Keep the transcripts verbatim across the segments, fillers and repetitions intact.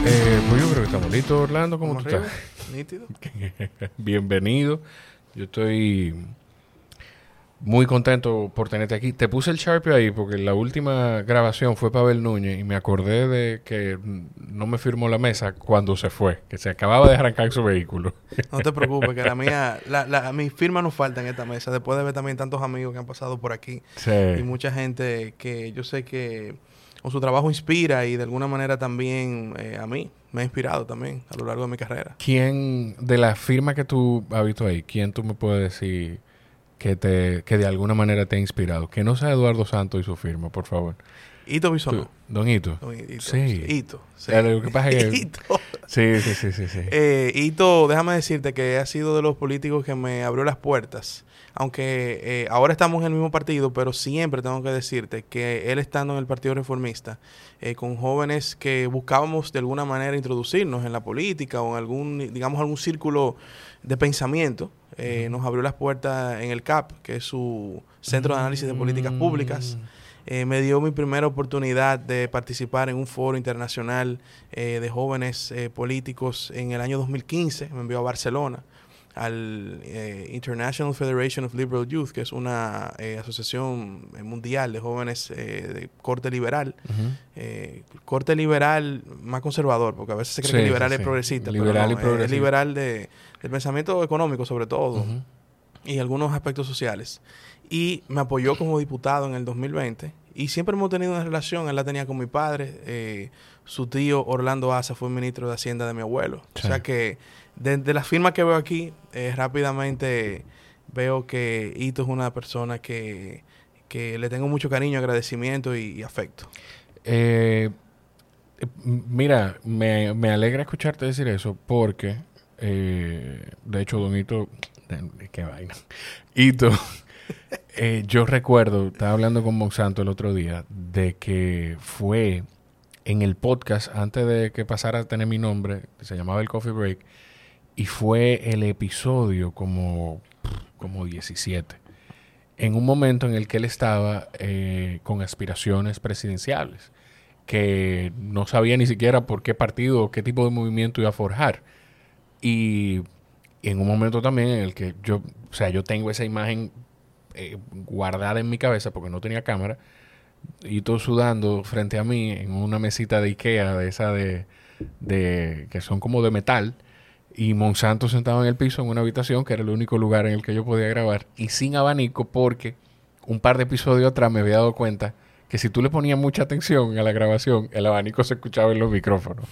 Eh, pues yo creo que estamos listos, Orlando. ¿Cómo tú arriba, estás? nítido. Bienvenido. Yo estoy muy contento por tenerte aquí. Te puse el Sharpie ahí porque la última grabación fue Pavel Núñez y me acordé de que no me firmó la mesa cuando se fue, que se acababa de arrancar su vehículo. No te preocupes, que la mía, la, la, mi firma no falta en esta mesa. Después de ver también tantos amigos que han pasado por aquí Sí. y mucha gente que yo sé que con su trabajo inspira y de alguna manera también eh, a mí me ha inspirado también a lo largo de mi carrera. ¿Quién de la firma que tú has visto ahí, quién tú me puedes decir que te que de alguna manera te ha inspirado? Que no sea Eduardo Santos y su firma, por favor. Hito Bisonó. Tú, Don Hito. Don Hito. Sí. Hito. Sí. Lo que pasa es que... Hito. Sí, sí, sí, sí. sí. Eh, Hito, déjame decirte que ha sido de los políticos que me abrió las puertas. Aunque eh, ahora estamos en el mismo partido, pero siempre tengo que decirte que él estando en el Partido Reformista, eh, con jóvenes que buscábamos de alguna manera introducirnos en la política o en algún, digamos, algún círculo de pensamiento, eh, uh-huh. nos abrió las puertas en el C A P, que es su Centro de Análisis de Políticas Públicas. Eh, me dio mi primera oportunidad de participar en un foro internacional eh, de jóvenes eh, políticos en el año dos mil quince. Me envió a Barcelona, al eh, International Federation of Liberal Youth, que es una eh, asociación mundial de jóvenes eh, de corte liberal. Uh-huh. eh, corte liberal más conservador, porque a veces se cree sí, que liberal sí, es sí. progresista, liberal pero no, y progresista. Es liberal de, del pensamiento económico sobre todo, uh-huh. y algunos aspectos sociales. Y me apoyó como diputado en el dos mil veinte. Y siempre hemos tenido una relación. Él la tenía con mi padre. Eh, su tío Orlando Asa fue ministro de Hacienda de mi abuelo. Sí. O sea que de, de las firmas que veo aquí, eh, rápidamente veo que Hito es una persona que, que le tengo mucho cariño, agradecimiento y, y afecto. Eh, mira, me, me alegra escucharte decir eso porque, eh, de hecho, don Hito... Qué vaina. Hito... Eh, yo recuerdo, estaba hablando con Monsanto el otro día, de que fue en el podcast, antes de que pasara a tener mi nombre, que se llamaba el Coffee Break, y fue el episodio como, como diecisiete, en un momento en el que él estaba eh, con aspiraciones presidenciales, que no sabía ni siquiera por qué partido o qué tipo de movimiento iba a forjar. Y, y en un momento también en el que yo, o sea, yo tengo esa imagen Eh, guardada en mi cabeza porque no tenía cámara y todo sudando frente a mí en una mesita de Ikea de esa de, de que son como de metal y Monsanto sentado en el piso en una habitación que era el único lugar en el que yo podía grabar y sin abanico porque un par de episodios atrás me había dado cuenta que si tú le ponías mucha atención a la grabación el abanico se escuchaba en los micrófonos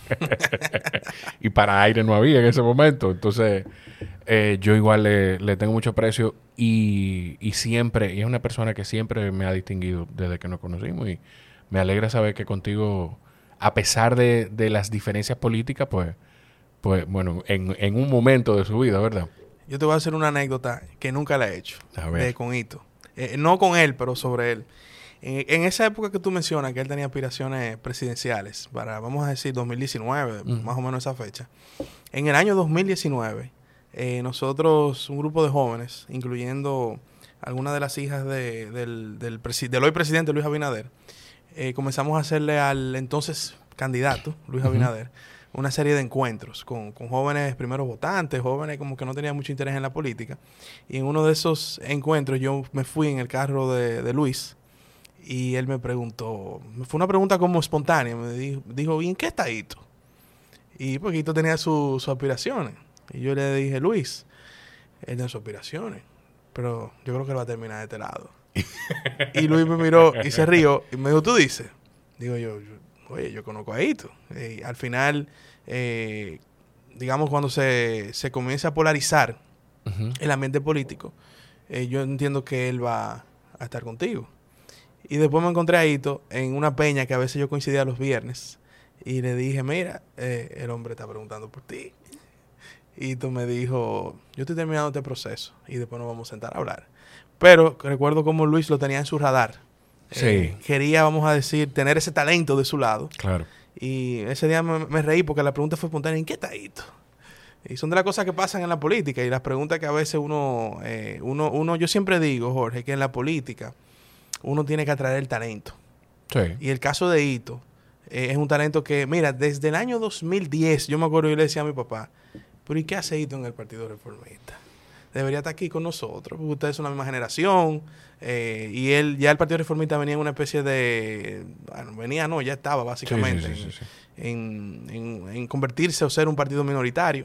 y para aire no había en ese momento. Entonces eh, yo igual le, le tengo mucho aprecio y, y siempre, y es una persona que siempre me ha distinguido desde que nos conocimos y me alegra saber que contigo, a pesar de, de las diferencias políticas, pues, pues bueno, en, en un momento de su vida, ¿verdad? Yo te voy a hacer una anécdota que nunca la he hecho de, con Hito. Eh, no con él, pero sobre él. En, en esa época que tú mencionas, que él tenía aspiraciones presidenciales, para, vamos a decir, dos mil diecinueve, uh-huh. más o menos esa fecha. En el año dos mil diecinueve, eh, nosotros, un grupo de jóvenes, incluyendo algunas de las hijas de, del, del, presi- del hoy presidente Luis Abinader, eh, comenzamos a hacerle al entonces candidato, Luis uh-huh. Abinader, una serie de encuentros con, con jóvenes primeros votantes, jóvenes como que no tenían mucho interés en la política. Y en uno de esos encuentros yo me fui en el carro de, de Luis, y él me preguntó, fue una pregunta como espontánea, me dijo, dijo ¿y en qué está Hito? Y pues Hito tenía su, sus aspiraciones. Y yo le dije, Luis, él tiene sus aspiraciones, pero yo creo que él va a terminar de este lado. Y Luis me miró y se rió y me dijo, ¿tú dices? Digo yo, yo oye, yo conozco a Hito. Y al final, eh, digamos, cuando se, se comienza a polarizar uh-huh. el ambiente político, eh, yo entiendo que él va a estar contigo. Y después me encontré a Hito en una peña que a veces yo coincidía los viernes. Y le dije, mira, eh, el hombre está preguntando por ti. Hito me dijo, yo estoy terminando este proceso y después nos vamos a sentar a hablar. Pero recuerdo cómo Luis lo tenía en su radar. Sí. Eh, quería, vamos a decir, tener ese talento de su lado. Claro. Y ese día me, me reí porque la pregunta fue espontánea, ¿en qué está Hito? Y son de las cosas que pasan en la política y las preguntas que a veces uno, eh, uno, uno, yo siempre digo, Jorge, que en la política uno tiene que atraer el talento. Sí. Y el caso de Hito, Eh, es un talento que, mira, desde el año dos mil diez, yo me acuerdo, yo le decía a mi papá, pero ¿y qué hace Hito en el Partido Reformista? Debería estar aquí con nosotros, porque ustedes son la misma generación. Eh, y él, ya el Partido Reformista venía en una especie de... Bueno, venía, no, ya estaba básicamente sí, sí, sí, sí, sí. En, en, en, en convertirse o ser un partido minoritario.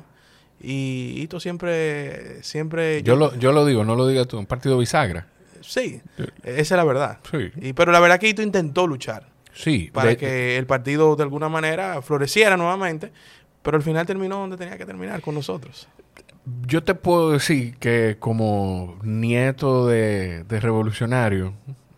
Y Hito siempre... siempre yo, yo, lo, yo lo digo, no lo digas tú, un partido bisagra. Sí, sí, esa es la verdad. Sí. Y, pero la verdad que Hito intentó luchar. Sí. Para de, que el partido de alguna manera floreciera nuevamente. Pero al final terminó donde tenía que terminar, con nosotros. Yo te puedo decir que como nieto de, de revolucionario,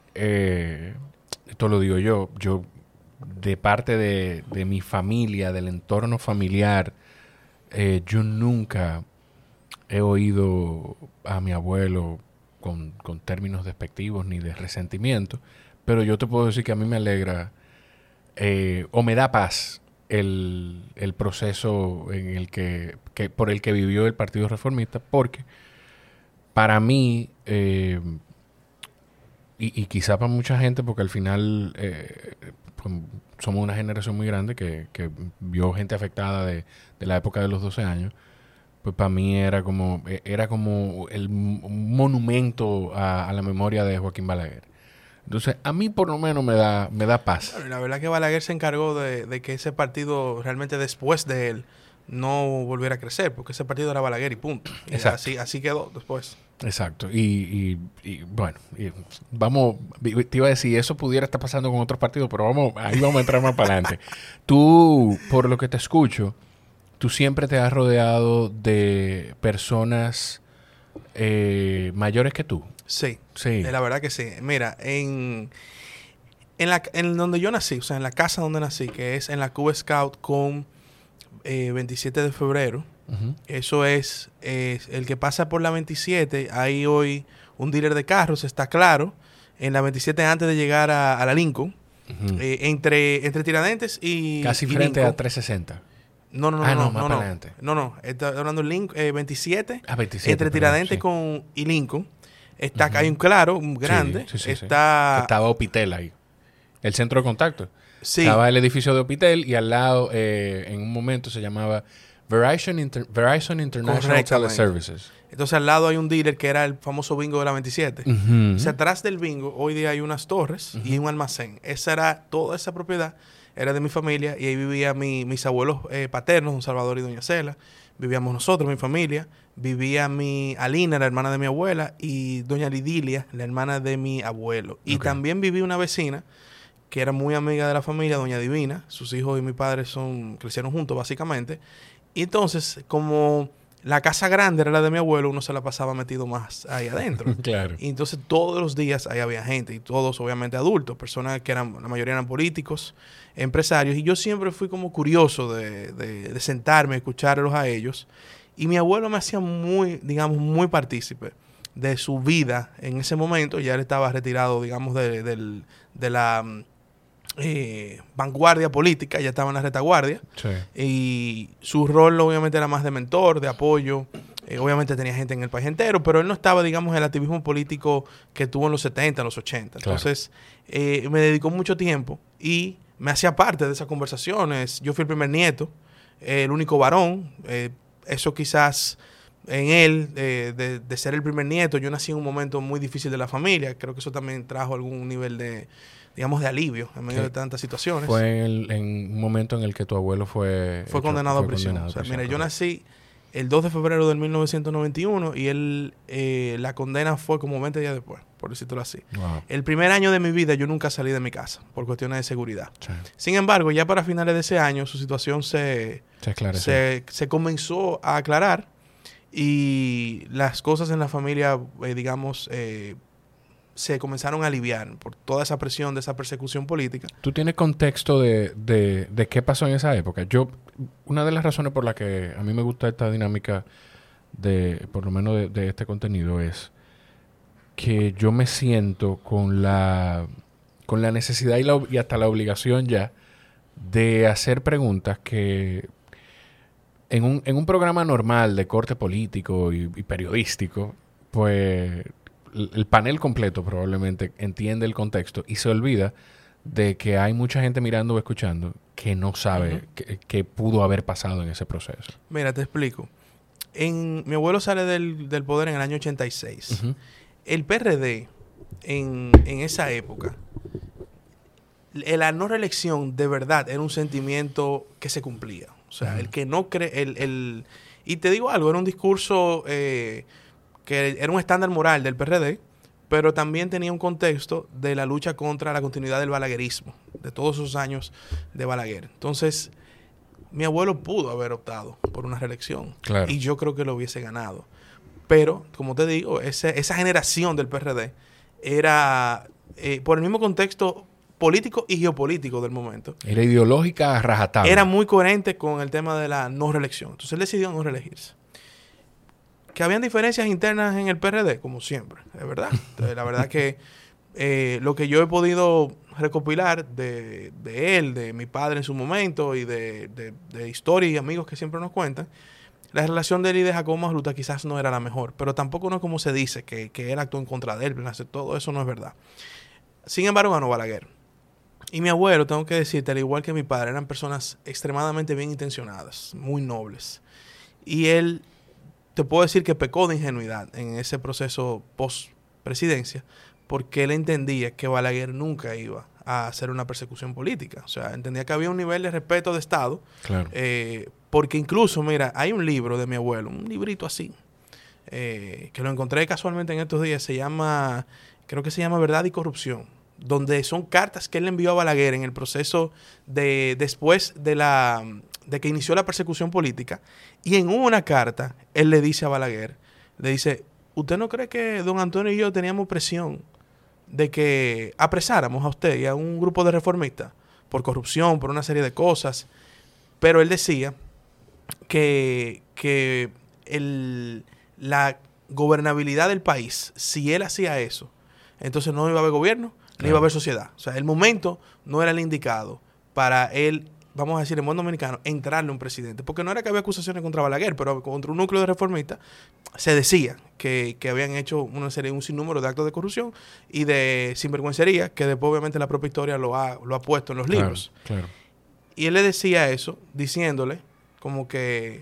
eh, esto lo digo yo, yo de parte de, de mi familia, del entorno familiar, eh, yo nunca he oído a mi abuelo con, con términos despectivos ni de resentimiento, pero yo te puedo decir que a mí me alegra eh, o me da paz El, el proceso en el que, que por el que vivió el Partido Reformista, porque para mí eh, y, y quizá para mucha gente, porque al final eh, pues, somos una generación muy grande que, que vio gente afectada de, de la época de los doce años, pues para mí era como era como el un monumento a, a la memoria de Joaquín Balaguer. Entonces, a mí por lo menos me da me da paz. Bueno, la verdad que Balaguer se encargó de, de que ese partido realmente después de él no volviera a crecer, porque ese partido era Balaguer y punto. Y así, así quedó después. Exacto. Y, y, y bueno, y vamos, te iba a decir, eso pudiera estar pasando con otros partidos, pero vamos, ahí vamos a entrar más para adelante. Tú, por lo que te escucho, tú siempre te has rodeado de personas eh, mayores que tú. Sí, sí. Eh, la verdad que sí. Mira, en, en, la, en donde yo nací, o sea, en la casa donde nací, que es en la Cuba Scout con eh, veintisiete de febrero, uh-huh. Eso es, es el que pasa por la veintisiete, hay hoy un dealer de carros, está claro, en la veintisiete antes de llegar a, a la Lincoln, uh-huh. eh, entre, entre Tiradentes y Casi y frente Lincoln. a trescientos sesenta. No, no, no, ah, no, no, más no, para no, adelante. no, no, está hablando de Lincoln, eh, veintisiete, ah, veintisiete, entre Tiradentes sí. con y Lincoln. Está acá, uh-huh. hay un claro, un grande. Sí, sí, sí, está... sí. Estaba Opitel ahí. El centro de contacto. Sí. Estaba el edificio de Opitel y al lado, eh, en un momento, se llamaba Verizon, Inter- Verizon International Teleservices. Entonces, al lado hay un dealer que era el famoso bingo de la veintisiete. Uh-huh. O sea, atrás del bingo, hoy día hay unas torres uh-huh. y un almacén. Esa era, toda esa propiedad era de mi familia y ahí vivían mi, mis abuelos eh, paternos, don Salvador y doña Cela. Vivíamos nosotros, mi familia. Vivía mi Alina, la hermana de mi abuela, y doña Lidilia, la hermana de mi abuelo. Y okay. también vivía una vecina que era muy amiga de la familia, doña Divina. Sus hijos y mi padre son crecieron juntos, básicamente. Y entonces, como la casa grande era la de mi abuelo, uno se la pasaba metido más ahí adentro. Claro. Y entonces todos los días ahí había gente, y todos obviamente adultos, personas que eran, la mayoría eran políticos, empresarios. Y yo siempre fui como curioso de, de, de sentarme, escucharlos a ellos. Y mi abuelo me hacía muy, digamos, muy partícipe de su vida en ese momento. Ya él estaba retirado, digamos, de, de, de la eh, vanguardia política, ya estaba en la retaguardia. Sí. Y su rol obviamente era más de mentor, de apoyo. Eh, obviamente tenía gente en el país entero, pero él no estaba, digamos, en el activismo político que tuvo en los setenta, en los ochenta. Claro. Entonces, eh, me dedicó mucho tiempo y me hacía parte de esas conversaciones. Yo fui el primer nieto, eh, el único varón. Eh, eso quizás en él, eh, de, de ser el primer nieto, yo nací en un momento muy difícil de la familia. Creo que eso también trajo algún nivel de, digamos, de alivio en medio sí. de tantas situaciones. Fue en, en un momento en el que tu abuelo fue... Fue hecho, condenado fue a prisión. Condenado o sea, prisión, mira, yo nací el dos de febrero del mil novecientos noventa y uno y él, eh, la condena fue como veinte días después, por decirlo así. Wow. El primer año de mi vida yo nunca salí de mi casa por cuestiones de seguridad. Sí. Sin embargo, ya para finales de ese año su situación se, se, se, se comenzó a aclarar y las cosas en la familia, eh, digamos, eh, se comenzaron a aliviar por toda esa presión de esa persecución política. ¿Tú tienes contexto de, de, de qué pasó en esa época? Yo, una de las razones por las que a mí me gusta esta dinámica de, por lo menos de, de este contenido, es que yo me siento con la, con la necesidad y, la, y hasta la obligación ya de hacer preguntas que en un, en un programa normal de corte político y, y periodístico, pues el panel completo probablemente entiende el contexto y se olvida de que hay mucha gente mirando o escuchando que no sabe uh-huh. qué, qué pudo haber pasado en ese proceso. Mira, te explico. En, mi abuelo sale del, del poder en el año ochenta y seis. Uh-huh. El P R D, en, en esa época, la no reelección de verdad era un sentimiento que se cumplía. O sea, uh-huh. el que no cree... El, el, y te digo algo, era un discurso eh, que era un estándar moral del P R D, pero también tenía un contexto de la lucha contra la continuidad del balaguerismo, de todos esos años de Balaguer. Entonces, mi abuelo pudo haber optado por una reelección. Claro. Y yo creo que lo hubiese ganado. Pero, como te digo, ese, esa generación del P R D era, eh, por el mismo contexto político y geopolítico del momento. Era ideológica a rajatabla. Era muy coherente con el tema de la no reelección. Entonces, él decidió no reelegirse. Que habían diferencias internas en el P R D, como siempre, es verdad. Entonces, la verdad que eh, lo que yo he podido recopilar de, de él, de mi padre en su momento y de, de, de historias y amigos que siempre nos cuentan, la relación de él y de Jacobo Magluta quizás no era la mejor, pero tampoco no es como se dice, que, que él actuó en contra de él, todo eso no es verdad. Sin embargo, ganó Balaguer. Y mi abuelo, tengo que decirte, al igual que mi padre, eran personas extremadamente bien intencionadas, muy nobles. Y él... te puedo decir que pecó de ingenuidad en ese proceso post-presidencia, porque él entendía que Balaguer nunca iba a hacer una persecución política. O sea, entendía que había un nivel de respeto de Estado. Claro. Eh, porque incluso, mira, hay un libro de mi abuelo, un librito así, eh, que lo encontré casualmente en estos días, se llama, creo que se llama Verdad y Corrupción, donde son cartas que él le envió a Balaguer en el proceso de después de la... de que inició la persecución política, y en una carta, él le dice a Balaguer, le dice, ¿usted no cree que don Antonio y yo teníamos presión de que apresáramos a usted y a un grupo de reformistas por corrupción, por una serie de cosas? Pero él decía que, que el, la gobernabilidad del país, si él hacía eso, entonces no iba a haber gobierno, ni claro. iba a haber sociedad. O sea, el momento no era el indicado para él, vamos a decir en buen dominicano, entrarle a un presidente. Porque no era que había acusaciones contra Balaguer, pero contra un núcleo de reformistas se decía que, que habían hecho una serie, un sinnúmero de actos de corrupción y de sinvergüencería, que después obviamente la propia historia lo ha, lo ha puesto en los claro, libros. Claro. Y él le decía eso, diciéndole como que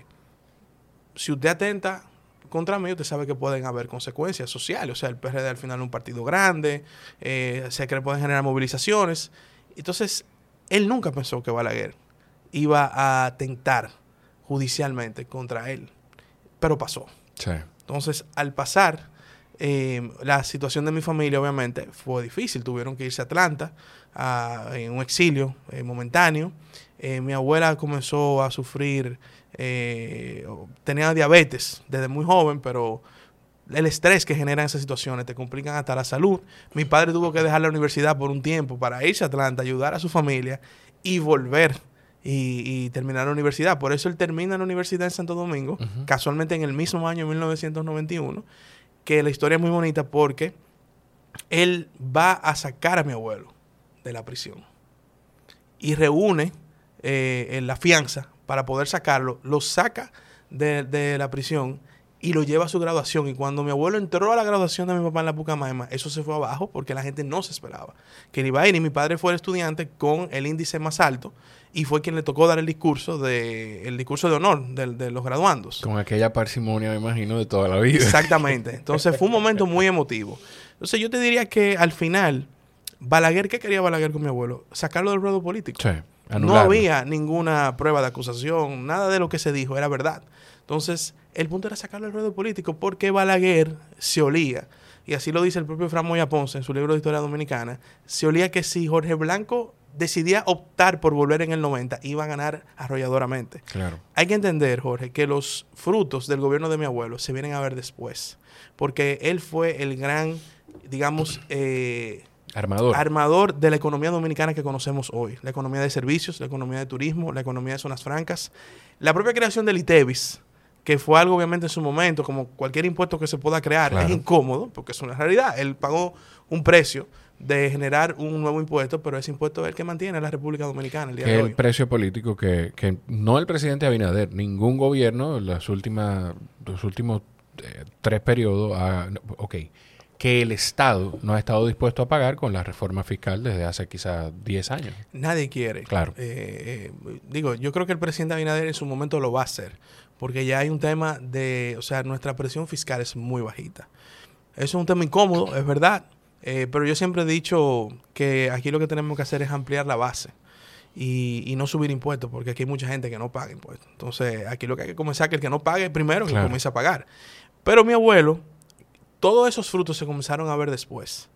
si usted atenta contra mí, usted sabe que pueden haber consecuencias sociales. O sea, el P R D al final es un partido grande, eh, sé que le pueden generar movilizaciones. Entonces, él nunca pensó que Balaguer iba a atentar judicialmente contra él, pero pasó. Sí. Entonces, al pasar, eh, la situación de mi familia obviamente fue difícil. Tuvieron que irse a Atlanta, a, en un exilio eh, momentáneo. Eh, mi abuela comenzó a sufrir, eh, tenía diabetes desde muy joven, pero el estrés que generan esas situaciones te complican hasta la salud. Mi padre tuvo que dejar la universidad por un tiempo para irse a Atlanta, ayudar a su familia y volver y, y terminar la universidad. Por eso él termina la universidad en Santo Domingo, uh-huh. casualmente en el mismo año, mil novecientos noventa y uno, que la historia es muy bonita porque él va a sacar a mi abuelo de la prisión y reúne eh, en la fianza para poder sacarlo, lo saca de, de la prisión y lo lleva a su graduación. Y cuando mi abuelo entró a la graduación de mi papá en la Pucamaima, eso se fue abajo porque la gente no se esperaba que él iba a ir. Y mi padre fue el estudiante con el índice más alto y fue quien le tocó dar el discurso de el discurso de honor de, de los graduandos. Con aquella parsimonia, me imagino, de toda la vida. Exactamente. Entonces fue un momento muy emotivo. Entonces yo te diría que al final, Balaguer, ¿qué quería Balaguer con mi abuelo? Sacarlo del ruedo político. Sí, anularlo. No había ninguna prueba de acusación, nada de lo que se dijo era verdad. Entonces, el punto era sacarlo del ruedo político porque Balaguer se olía, y así lo dice el propio Fran Moya Ponce en su libro de Historia Dominicana, se olía que si Jorge Blanco decidía optar por volver en el noventa, iba a ganar arrolladoramente. Claro. Hay que entender, Jorge, que los frutos del gobierno de mi abuelo se vienen a ver después, porque él fue el gran, digamos, eh, armador. armador de la economía dominicana que conocemos hoy. La economía de servicios, la economía de turismo, la economía de zonas francas, la propia creación del ITEVIS, que fue algo obviamente en su momento, como cualquier impuesto que se pueda crear, claro. es incómodo, porque es una realidad. Él pagó un precio de generar un nuevo impuesto, pero ese impuesto es el que mantiene a la República Dominicana el día que de el hoy. Precio político que, que no el presidente Abinader, ningún gobierno, las últimas, los últimos eh, tres periodos, ah, ok, que el Estado no ha estado dispuesto a pagar con la reforma fiscal desde hace quizás diez años. Nadie quiere. Claro. Eh, eh, digo, yo creo que el presidente Abinader en su momento lo va a hacer, porque ya hay un tema de, o sea, nuestra presión fiscal es muy bajita. Eso es un tema incómodo, es verdad, eh, pero yo siempre he dicho que aquí lo que tenemos que hacer es ampliar la base y, y no subir impuestos, porque aquí hay mucha gente que no paga impuestos. Entonces, aquí lo que hay que comenzar es que el que no pague primero, que claro. comience a pagar. Pero mi abuelo, todos esos frutos se comenzaron a ver después.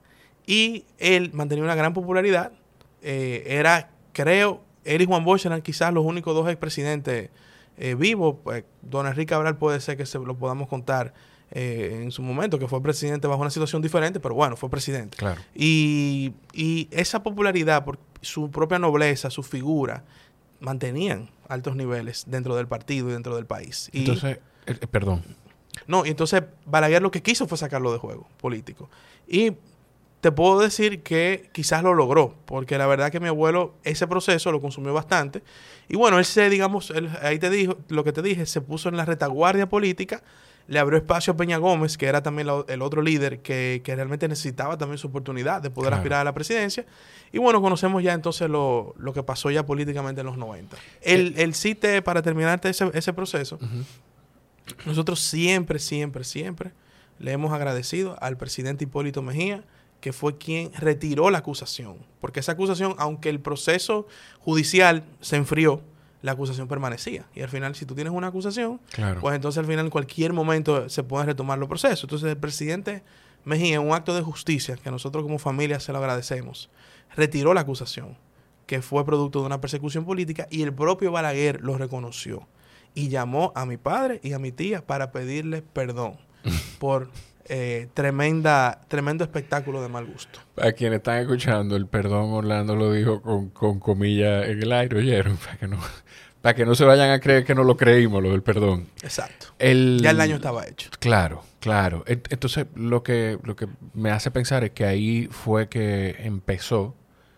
Y él mantenía una gran popularidad. Eh, era, creo, él y Juan Bosch eran quizás los únicos dos expresidentes eh, vivos. Pues, don Enrique Cabral puede ser que se lo podamos contar eh, en su momento, que fue presidente bajo una situación diferente, pero bueno, fue presidente. Claro. Y, y esa popularidad, por su propia nobleza, su figura, mantenían altos niveles dentro del partido y dentro del país. Y, entonces, eh, perdón. No, y entonces Balaguer lo que quiso fue sacarlo de juego político. Y te puedo decir que quizás lo logró, porque la verdad que mi abuelo ese proceso lo consumió bastante. Y bueno, él se, digamos, él, ahí te dijo, lo que te dije, se puso en la retaguardia política, le abrió espacio a Peña Gómez, que era también la, el otro líder que, que realmente necesitaba también su oportunidad de poder claro. aspirar a la presidencia. Y bueno, conocemos ya entonces lo, lo que pasó ya políticamente en los noventa. El, el C I T E, para terminarte ese, ese proceso, uh-huh. nosotros siempre, siempre, siempre le hemos agradecido al presidente Hipólito Mejía, que fue quien retiró la acusación. Porque esa acusación, aunque el proceso judicial se enfrió, la acusación permanecía. Y al final, si tú tienes una acusación, claro. pues entonces al final en cualquier momento se pueden retomar los procesos. Entonces el presidente Mejía, en un acto de justicia, que nosotros como familia se lo agradecemos, retiró la acusación, que fue producto de una persecución política, y el propio Balaguer lo reconoció. Y llamó a mi padre y a mi tía para pedirle perdón por eh, tremenda, tremendo espectáculo de mal gusto. A quienes están escuchando, el perdón Orlando lo dijo con, con comillas en el aire, oyeron, para que no, para que no se vayan a creer que no lo creímos, lo del perdón. Exacto. El, ya el daño estaba hecho. Claro, claro. Entonces, lo que, lo que me hace pensar es que ahí fue que empezó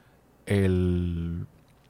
el...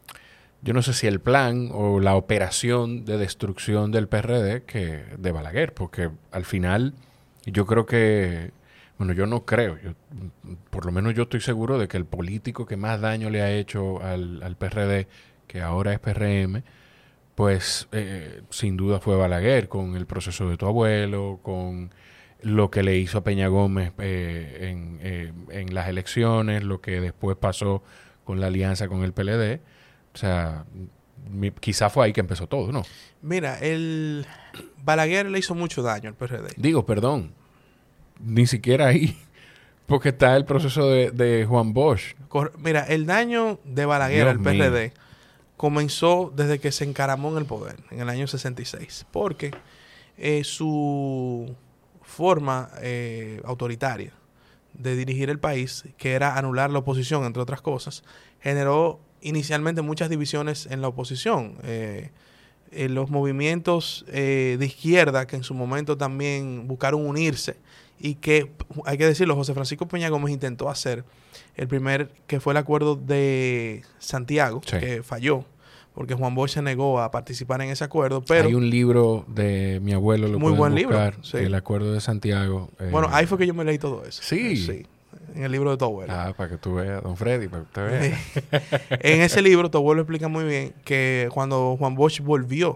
Yo no sé si el plan o la operación de destrucción del P R D que de Balaguer, porque al final yo creo que, bueno, yo no creo, yo, por lo menos yo estoy seguro de que el político que más daño le ha hecho al, al P R D, que ahora es P R M, pues eh, sin duda fue Balaguer, con el proceso de tu abuelo, con lo que le hizo a Peña Gómez eh, en, eh, en las elecciones, lo que después pasó con la alianza con el P L D. O sea, quizá fue ahí que empezó todo, ¿no? Mira, el Balaguer le hizo mucho daño al P R D. Digo, perdón, ni siquiera ahí, porque está el proceso de, de Juan Bosch. Cor- Mira, el daño de Balaguer Dios al P R D mío. comenzó desde que se encaramó en el poder, en el año sesenta y seis, porque eh, su forma eh, autoritaria de dirigir el país, que era anular la oposición, entre otras cosas, generó inicialmente muchas divisiones en la oposición. Eh, eh, los movimientos eh, de izquierda, que en su momento también buscaron unirse, y que, hay que decirlo, José Francisco Peña Gómez intentó hacer el primer, que fue el acuerdo de Santiago, sí. que falló, porque Juan Bosch se negó a participar en ese acuerdo. Pero hay un libro de mi abuelo, lo muy buen buscar, libro, sí. El acuerdo de Santiago. Eh, bueno, ahí fue que yo me leí todo eso. Sí. Sí. En el libro de tu abuelo. Ah, para que tú veas, don Freddy, para que usted vea. En ese libro, tu abuelo explica muy bien que cuando Juan Bosch volvió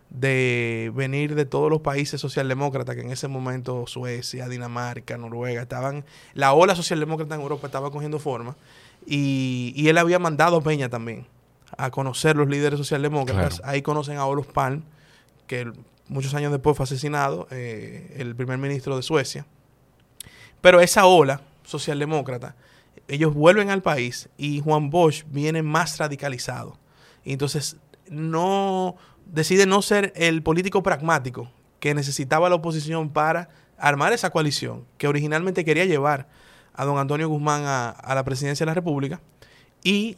de venir de todos los países socialdemócratas, que en ese momento Suecia, Dinamarca, Noruega, estaban, la ola socialdemócrata en Europa estaba cogiendo forma, y, y él había mandado a Peña también a conocer los líderes socialdemócratas. Claro. Ahí conocen a Olof Palme, que muchos años después fue asesinado, eh, el primer ministro de Suecia. Pero esa ola socialdemócrata, ellos vuelven al país y Juan Bosch viene más radicalizado. Y entonces no decide no ser el político pragmático que necesitaba la oposición para armar esa coalición que originalmente quería llevar a don Antonio Guzmán a, a la presidencia de la República. Y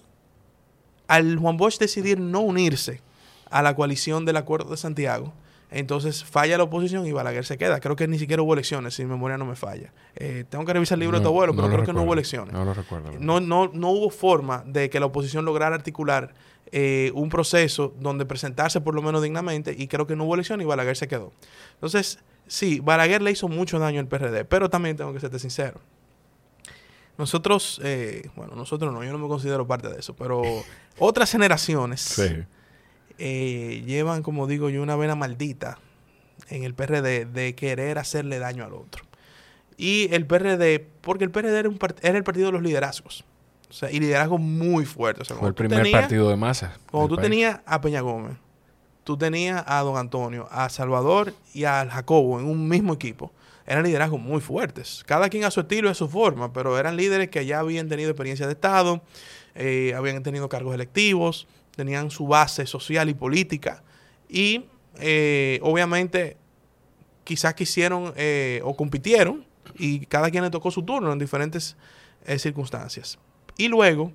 al Juan Bosch decidir no unirse a la coalición del Acuerdo de Santiago, entonces falla la oposición y Balaguer se queda. Creo que ni siquiera hubo elecciones, si mi memoria no me falla. Eh, tengo que revisar el libro no, de tu abuelo, pero no creo recuerdo. que no hubo elecciones. No lo recuerdo. No, no, no hubo forma de que la oposición lograra articular eh, un proceso donde presentarse por lo menos dignamente, y creo que no hubo elecciones y Balaguer se quedó. Entonces, sí, Balaguer le hizo mucho daño al P R D, pero también tengo que serte sincero. nosotros, eh, bueno, nosotros no, yo no me considero parte de eso, pero otras generaciones sí. eh, llevan, como digo yo, una vena maldita en el P R D de querer hacerle daño al otro. Y el P R D, porque el P R D era, un part- era el partido de los liderazgos. O sea, y liderazgo muy fuerte. O sea, fue el primer tenías, partido de masa. Cuando tú país. tenías a Peña Gómez, tú tenías a Don Antonio, a Salvador y a Jacobo en un mismo equipo. Eran liderazgos muy fuertes. Cada quien a su estilo y a su forma, pero eran líderes que ya habían tenido experiencia de Estado, eh, habían tenido cargos electivos, tenían su base social y política. Y eh, obviamente quizás quisieron eh, o compitieron y cada quien le tocó su turno en diferentes eh, circunstancias. Y luego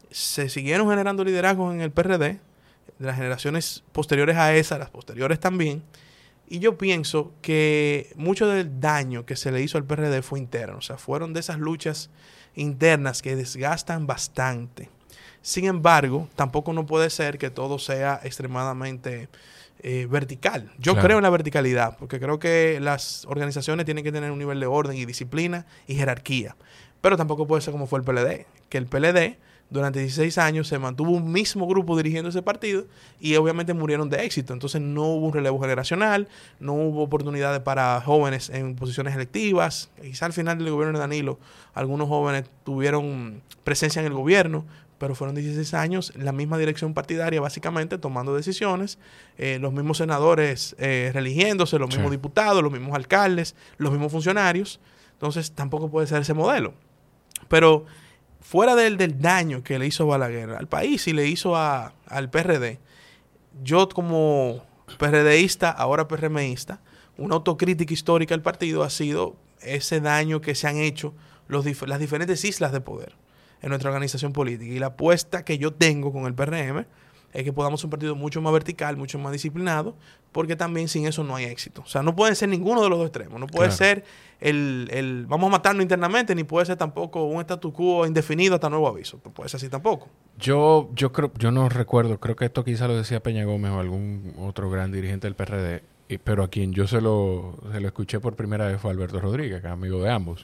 se siguieron generando liderazgos en el P R D, de las generaciones posteriores a esa, las posteriores también. Y yo pienso que mucho del daño que se le hizo al P R D fue interno. O sea, fueron de esas luchas internas que desgastan bastante. Sin embargo, tampoco no puede ser que todo sea extremadamente eh, vertical. Yo claro. creo en la verticalidad, porque creo que las organizaciones tienen que tener un nivel de orden y disciplina y jerarquía. Pero tampoco puede ser como fue el P L D, que el P L D durante dieciséis años se mantuvo un mismo grupo dirigiendo ese partido y obviamente murieron de éxito. Entonces no hubo un relevo generacional, no hubo oportunidades para jóvenes en posiciones electivas. Quizá al final del gobierno de Danilo algunos jóvenes tuvieron presencia en el gobierno, pero fueron dieciséis años la misma dirección partidaria básicamente tomando decisiones, eh, los mismos senadores eh, religiéndose, los mismos sí. diputados, los mismos alcaldes, los mismos funcionarios. Entonces tampoco puede ser ese modelo. Pero fuera del, del daño que le hizo Balaguer al país y le hizo a, al P R D, yo como PRDista, ahora PRMista, una autocrítica histórica del partido ha sido ese daño que se han hecho los dif- las diferentes islas de poder en nuestra organización política. Y la apuesta que yo tengo con el P R M es que podamos ser un partido mucho más vertical, mucho más disciplinado, porque también sin eso no hay éxito. O sea, no puede ser ninguno de los dos extremos. No puede claro. ser el, el vamos a matarnos internamente, ni puede ser tampoco un status quo indefinido hasta nuevo aviso. No puede ser así tampoco. Yo, yo creo, yo no recuerdo, creo que esto quizá lo decía Peña Gómez o algún otro gran dirigente del P R D, pero a quien yo se lo, se lo escuché por primera vez fue Alberto Rodríguez, que es amigo de ambos,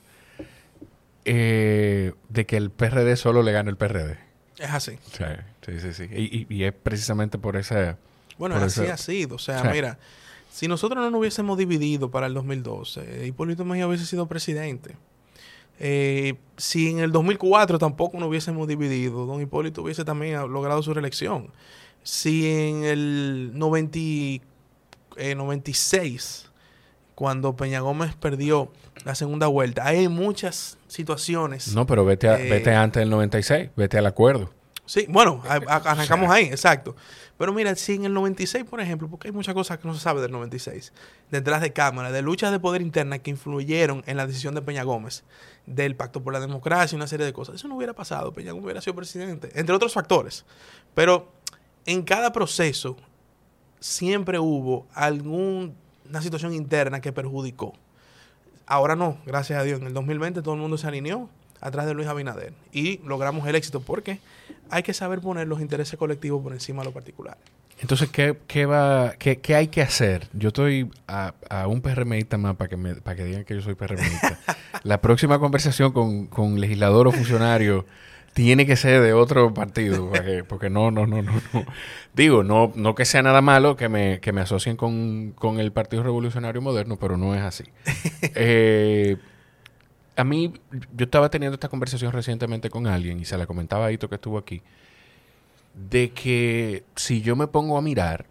eh, de que el P R D solo le gana el P R D. Es así. Sí, sí, sí. sí. Y, y, y es precisamente por esa... Bueno, por así esa... ha sido. O sea, sí. mira, si nosotros no nos hubiésemos dividido para el dos mil doce, Hipólito Mejía hubiese sido presidente. Eh, si en el dos mil cuatro tampoco nos hubiésemos dividido, don Hipólito hubiese también logrado su reelección. Si en el noventa, eh, noventa y seis, cuando Peña Gómez perdió la segunda vuelta, hay muchas situaciones. No, pero vete, a, eh, vete antes del noventa y seis, vete al acuerdo. Sí, bueno, a, a, arrancamos ahí, exacto. Pero mira, si en el noventa y seis, por ejemplo, porque hay muchas cosas que no se sabe del noventa y seis, detrás de cámara, de luchas de poder interna que influyeron en la decisión de Peña Gómez, del Pacto por la Democracia y una serie de cosas, eso no hubiera pasado, Peña Gómez hubiera sido presidente, entre otros factores. Pero en cada proceso siempre hubo alguna situación interna que perjudicó. Ahora no, gracias a Dios, en el dos mil veinte todo el mundo se alineó atrás de Luis Abinader y logramos el éxito porque hay que saber poner los intereses colectivos por encima de lo particular. Entonces, ¿qué, qué, va, qué, qué hay que hacer? Yo estoy a, a un PRMista más para que, me, para que digan que yo soy PRMista. La próxima conversación con, con legislador o funcionario tiene que ser de otro partido, porque, porque no, no, no, no, no. Digo, no, no que sea nada malo que me, que me asocien con, con el Partido Revolucionario Moderno, pero no es así. eh, a mí, yo estaba teniendo esta conversación recientemente con alguien y se la comentaba a Hito que estuvo aquí, de que si yo me pongo a mirar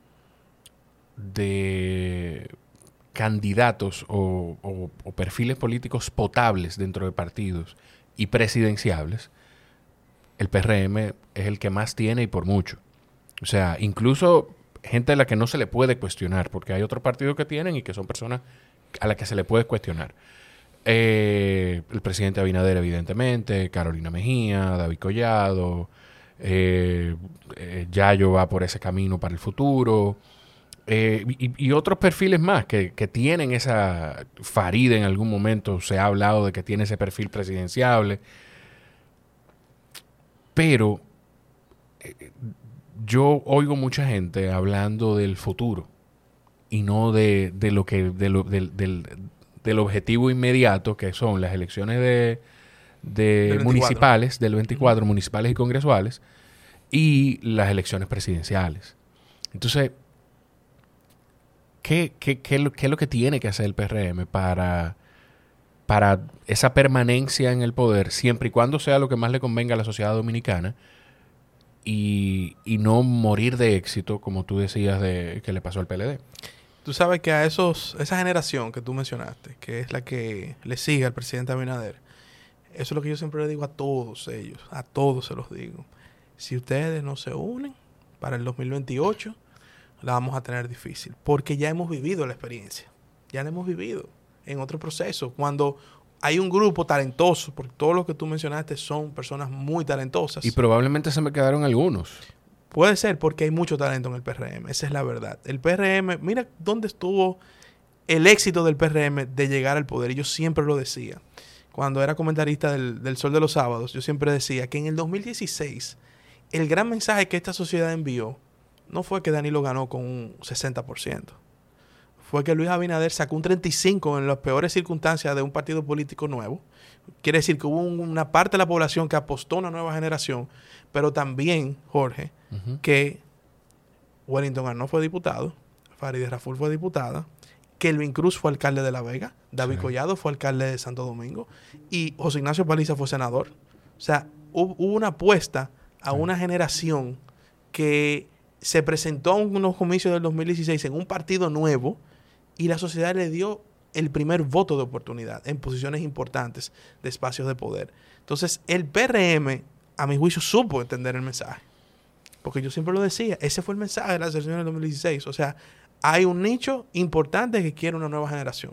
de candidatos o, o, o perfiles políticos potables dentro de partidos y presidenciables, el P R M es el que más tiene y por mucho. O sea, incluso gente a la que no se le puede cuestionar, porque hay otros partidos que tienen y que son personas a las que se le puede cuestionar. Eh, el presidente Abinader, evidentemente, Carolina Mejía, David Collado, eh, eh, Yayo va por ese camino para el futuro, eh, y, y otros perfiles más que, que tienen esa... Farid en algún momento se ha hablado de que tiene ese perfil presidenciable, pero eh, yo oigo mucha gente hablando del futuro y no de, de lo que de lo, del, del, del objetivo inmediato que son las elecciones de, de del municipales del veinticuatro, uh-huh. municipales y congresuales, y las elecciones presidenciales. Entonces, ¿qué, qué, qué, qué es lo que tiene que hacer el P R M para, para esa permanencia en el poder, siempre y cuando sea lo que más le convenga a la sociedad dominicana, y, y no morir de éxito, como tú decías de que le pasó al P L D? Tú sabes que a esos esa generación que tú mencionaste, que es la que le sigue al presidente Abinader, eso es lo que yo siempre le digo a todos ellos, a todos se los digo. Si ustedes no se unen para el dos mil veintiocho, la vamos a tener difícil, porque ya hemos vivido la experiencia, ya la hemos vivido en otro proceso, cuando hay un grupo talentoso, porque todos los que tú mencionaste son personas muy talentosas. Y probablemente se me quedaron algunos. Puede ser porque hay mucho talento en el P R M, esa es la verdad. El P R M, mira dónde estuvo el éxito del P R M de llegar al poder, y yo siempre lo decía. Cuando era comentarista del, del Sol de los Sábados, yo siempre decía que en el dos mil dieciséis, el gran mensaje que esta sociedad envió no fue que Danilo ganó con un sesenta por ciento. Fue que Luis Abinader sacó un treinta y cinco por ciento en las peores circunstancias de un partido político nuevo. Quiere decir que hubo una parte de la población que apostó a una nueva generación, pero también, Jorge, uh-huh. que Wellington Arnaud fue diputado, Farideh Raful fue diputada, Kelvin Cruz fue alcalde de La Vega, David sí. Collado fue alcalde de Santo Domingo y José Ignacio Paliza fue senador. O sea, hubo, hubo una apuesta a sí. una generación que se presentó en unos comicios del dos mil dieciséis en un partido nuevo y la sociedad le dio el primer voto de oportunidad en posiciones importantes de espacios de poder. Entonces, el P R M, a mi juicio, supo entender el mensaje. Porque yo siempre lo decía, ese fue el mensaje de las elecciones del dos mil dieciséis. O sea, hay un nicho importante que quiere una nueva generación.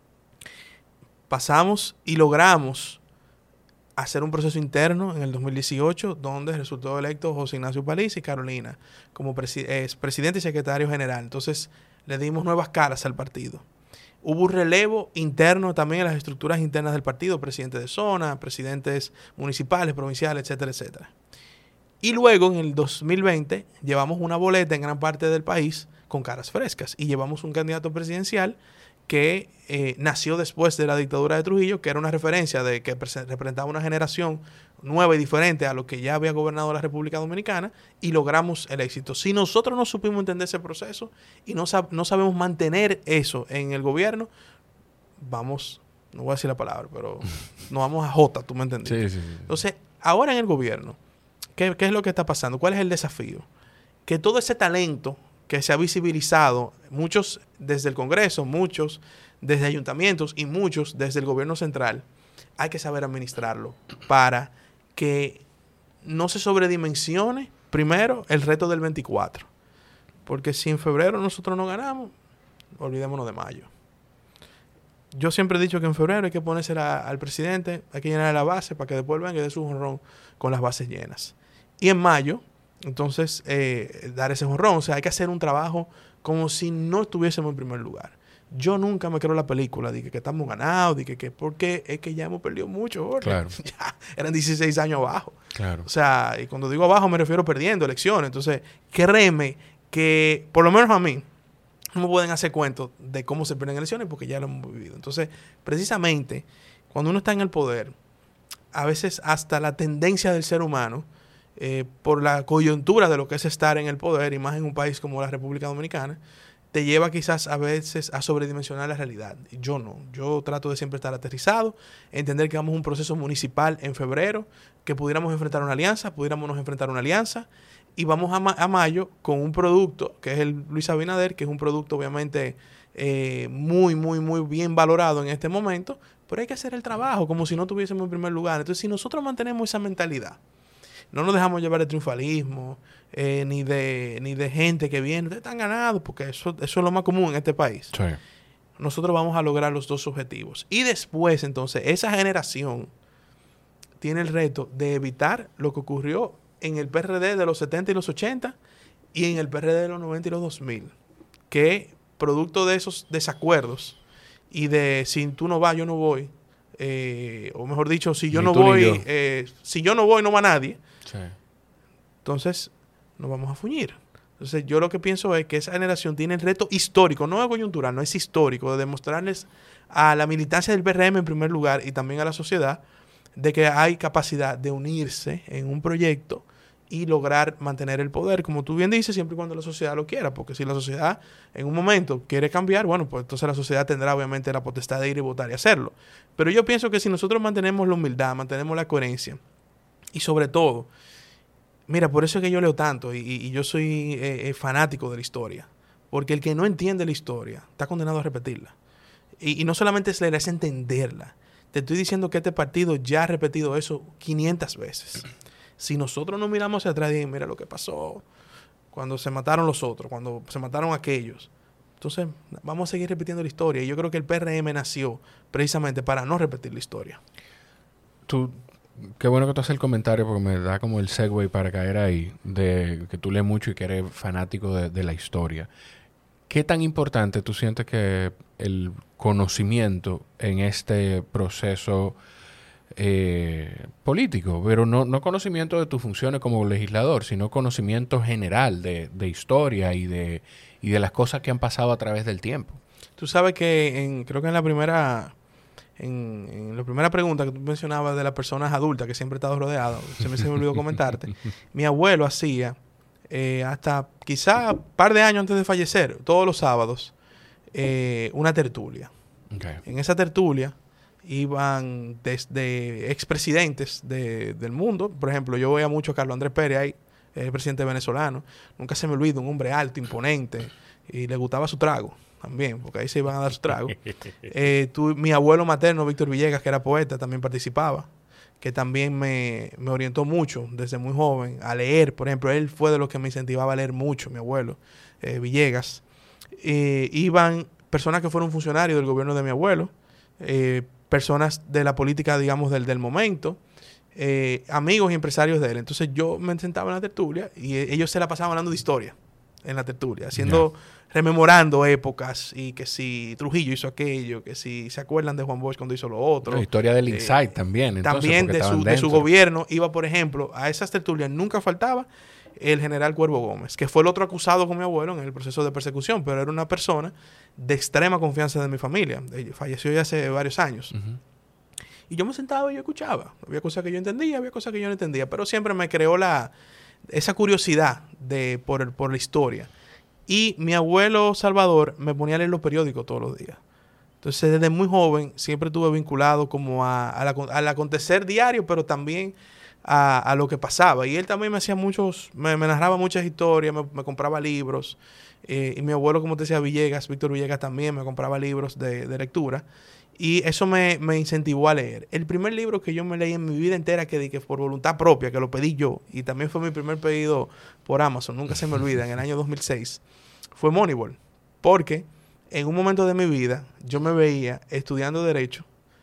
Pasamos y logramos hacer un proceso interno en el dos mil dieciocho, donde resultó electo José Ignacio Paliza y Carolina como presi- eh, presidente y secretario general. Entonces, le dimos nuevas caras al partido. Hubo un relevo interno también en las estructuras internas del partido, presidente de zona, presidentes municipales, provinciales, etcétera, etcétera. Y luego, en el dos mil veinte, llevamos una boleta en gran parte del país con caras frescas y llevamos un candidato presidencial que eh, nació después de la dictadura de Trujillo, que era una referencia de que representaba una generación nueva y diferente a lo que ya había gobernado la República Dominicana, y logramos el éxito. Si nosotros no supimos entender ese proceso y no, sab- no sabemos mantener eso en el gobierno, vamos, no voy a decir la palabra, pero nos vamos a Jota, ¿tú me entendiste? Sí, sí, sí. Entonces, ahora en el gobierno, ¿qué, ¿qué es lo que está pasando? ¿Cuál es el desafío? Que todo ese talento que se ha visibilizado, muchos desde el Congreso, muchos desde ayuntamientos y muchos desde el gobierno central, hay que saber administrarlo para que no se sobredimensione, primero, el reto del veinticuatro. Porque si en febrero nosotros no ganamos, olvidémonos de mayo. Yo siempre he dicho que en febrero hay que ponerse la, al presidente, hay que llenar la base para que después venga y dé su jonrón con las bases llenas. Y en mayo, entonces, eh, dar ese jonrón. O sea, hay que hacer un trabajo como si no estuviésemos en primer lugar. Yo nunca me creo la película de que, que estamos ganados, de que, que porque es que ya hemos perdido mucho, Jorge. Claro. Ya eran dieciséis años abajo. Claro. O sea, y cuando digo abajo me refiero perdiendo elecciones. Entonces, créeme que, por lo menos a mí, no me pueden hacer cuentos de cómo se pierden elecciones porque ya lo hemos vivido. Entonces, precisamente, cuando uno está en el poder, a veces hasta la tendencia del ser humano, Eh, por la coyuntura de lo que es estar en el poder, y más en un país como la República Dominicana, te lleva quizás a veces a sobredimensionar la realidad. Yo no. Yo trato de siempre estar aterrizado, entender que vamos a un proceso municipal en febrero, que pudiéramos enfrentar una alianza, pudiéramos enfrentar una alianza, y vamos a, ma- a mayo con un producto, que es el Luis Abinader, que es un producto obviamente eh, muy, muy, muy bien valorado en este momento, pero hay que hacer el trabajo como si no tuviésemos en primer lugar. Entonces, si nosotros mantenemos esa mentalidad, no nos dejamos llevar de triunfalismo, eh, ni de ni de gente que viene, ustedes están ganados, porque eso, eso es lo más común en este país. Sí. Nosotros vamos a lograr los dos objetivos. Y después, entonces, esa generación tiene el reto de evitar lo que ocurrió en el P R D de los setenta y los ochenta y en el P R D de los noventa y los dos mil, que producto de esos desacuerdos y de si tú no vas, yo no voy, eh, o mejor dicho, si yo ni no voy, yo. Eh, si yo no voy, no va nadie. Sí. Entonces, nos vamos a fuñir. Entonces, yo lo que pienso es que esa generación tiene el reto histórico, no es coyuntural, no es histórico, de demostrarles a la militancia del P R M en primer lugar y también a la sociedad de que hay capacidad de unirse en un proyecto y lograr mantener el poder, como tú bien dices, siempre y cuando la sociedad lo quiera, porque si la sociedad en un momento quiere cambiar, bueno, pues entonces la sociedad tendrá obviamente la potestad de ir y votar y hacerlo. Pero yo pienso que si nosotros mantenemos la humildad, mantenemos la coherencia, y sobre todo, mira, por eso es que yo leo tanto, y, y yo soy eh, eh, fanático de la historia, porque el que no entiende la historia está condenado a repetirla. Y, y no solamente es leer, es entenderla. Te estoy diciendo que este partido ya ha repetido eso quinientas veces. Si nosotros no miramos hacia atrás y mira lo que pasó cuando se mataron los otros, cuando se mataron aquellos, entonces vamos a seguir repitiendo la historia. Y yo creo que el P R M nació precisamente para no repetir la historia. Tú, qué bueno que tú haces el comentario porque me da como el segue para caer ahí, de que tú lees mucho y que eres fanático de, de la historia. ¿Qué tan importante tú sientes que el conocimiento en este proceso eh, político, pero no, no conocimiento de tus funciones como legislador, sino conocimiento general de, de historia y de, y de las cosas que han pasado a través del tiempo? Tú sabes que en, creo que en la primera en, en la primera pregunta que tú mencionabas de las personas adultas que siempre he estado rodeado, se me, se me olvidó comentarte, mi abuelo hacía eh, hasta quizá un par de años antes de fallecer, todos los sábados, eh, una tertulia. Okay. En esa tertulia iban desde expresidentes de, del mundo. Por ejemplo, yo veía mucho a Carlos Andrés Pérez ahí, el presidente venezolano. Nunca se me olvida, un hombre alto, imponente, y le gustaba su trago también, porque ahí se iban a dar su trago. eh, tu, mi abuelo materno, Víctor Villegas, que era poeta, también participaba, que también me, me orientó mucho desde muy joven a leer. Por ejemplo, él fue de los que me incentivaba a leer mucho, mi abuelo, eh, Villegas. Eh, iban personas que fueron funcionarios del gobierno de mi abuelo, eh, personas de la política, digamos, del, del momento, eh, amigos y empresarios de él. Entonces yo me sentaba en la tertulia y ellos se la pasaban hablando de historia en la tertulia, haciendo, yeah. rememorando épocas, y que si Trujillo hizo aquello, que si se acuerdan de Juan Bosch cuando hizo lo otro. La historia del Insight eh, también. Entonces, también de su, de su gobierno. Iba, por ejemplo, a esas tertulias nunca faltaba el general Cuervo Gómez, que fue el otro acusado con mi abuelo en el proceso de persecución, pero era una persona de extrema confianza de mi familia. Ella falleció ya hace varios años. Uh-huh. Y yo me sentaba y yo escuchaba. Había cosas que yo entendía, había cosas que yo no entendía, pero siempre me creó la esa curiosidad de por, por la historia. Y mi abuelo Salvador me ponía a leer los periódicos todos los días. Entonces, desde muy joven siempre estuve vinculado como a, a la, al acontecer diario, pero también A, a lo que pasaba. Y él también me hacía muchos, me, me narraba muchas historias, me, me compraba libros. Eh, y mi abuelo, como te decía, Villegas, Víctor Villegas también me compraba libros de, de lectura. Y eso me, me incentivó a leer. El primer libro que yo me leí en mi vida entera, que, que por voluntad propia, que lo pedí yo, y también fue mi primer pedido por Amazon, nunca se me olvida, en el año dos mil seis, fue Moneyball. Porque en un momento de mi vida yo me veía estudiando Derecho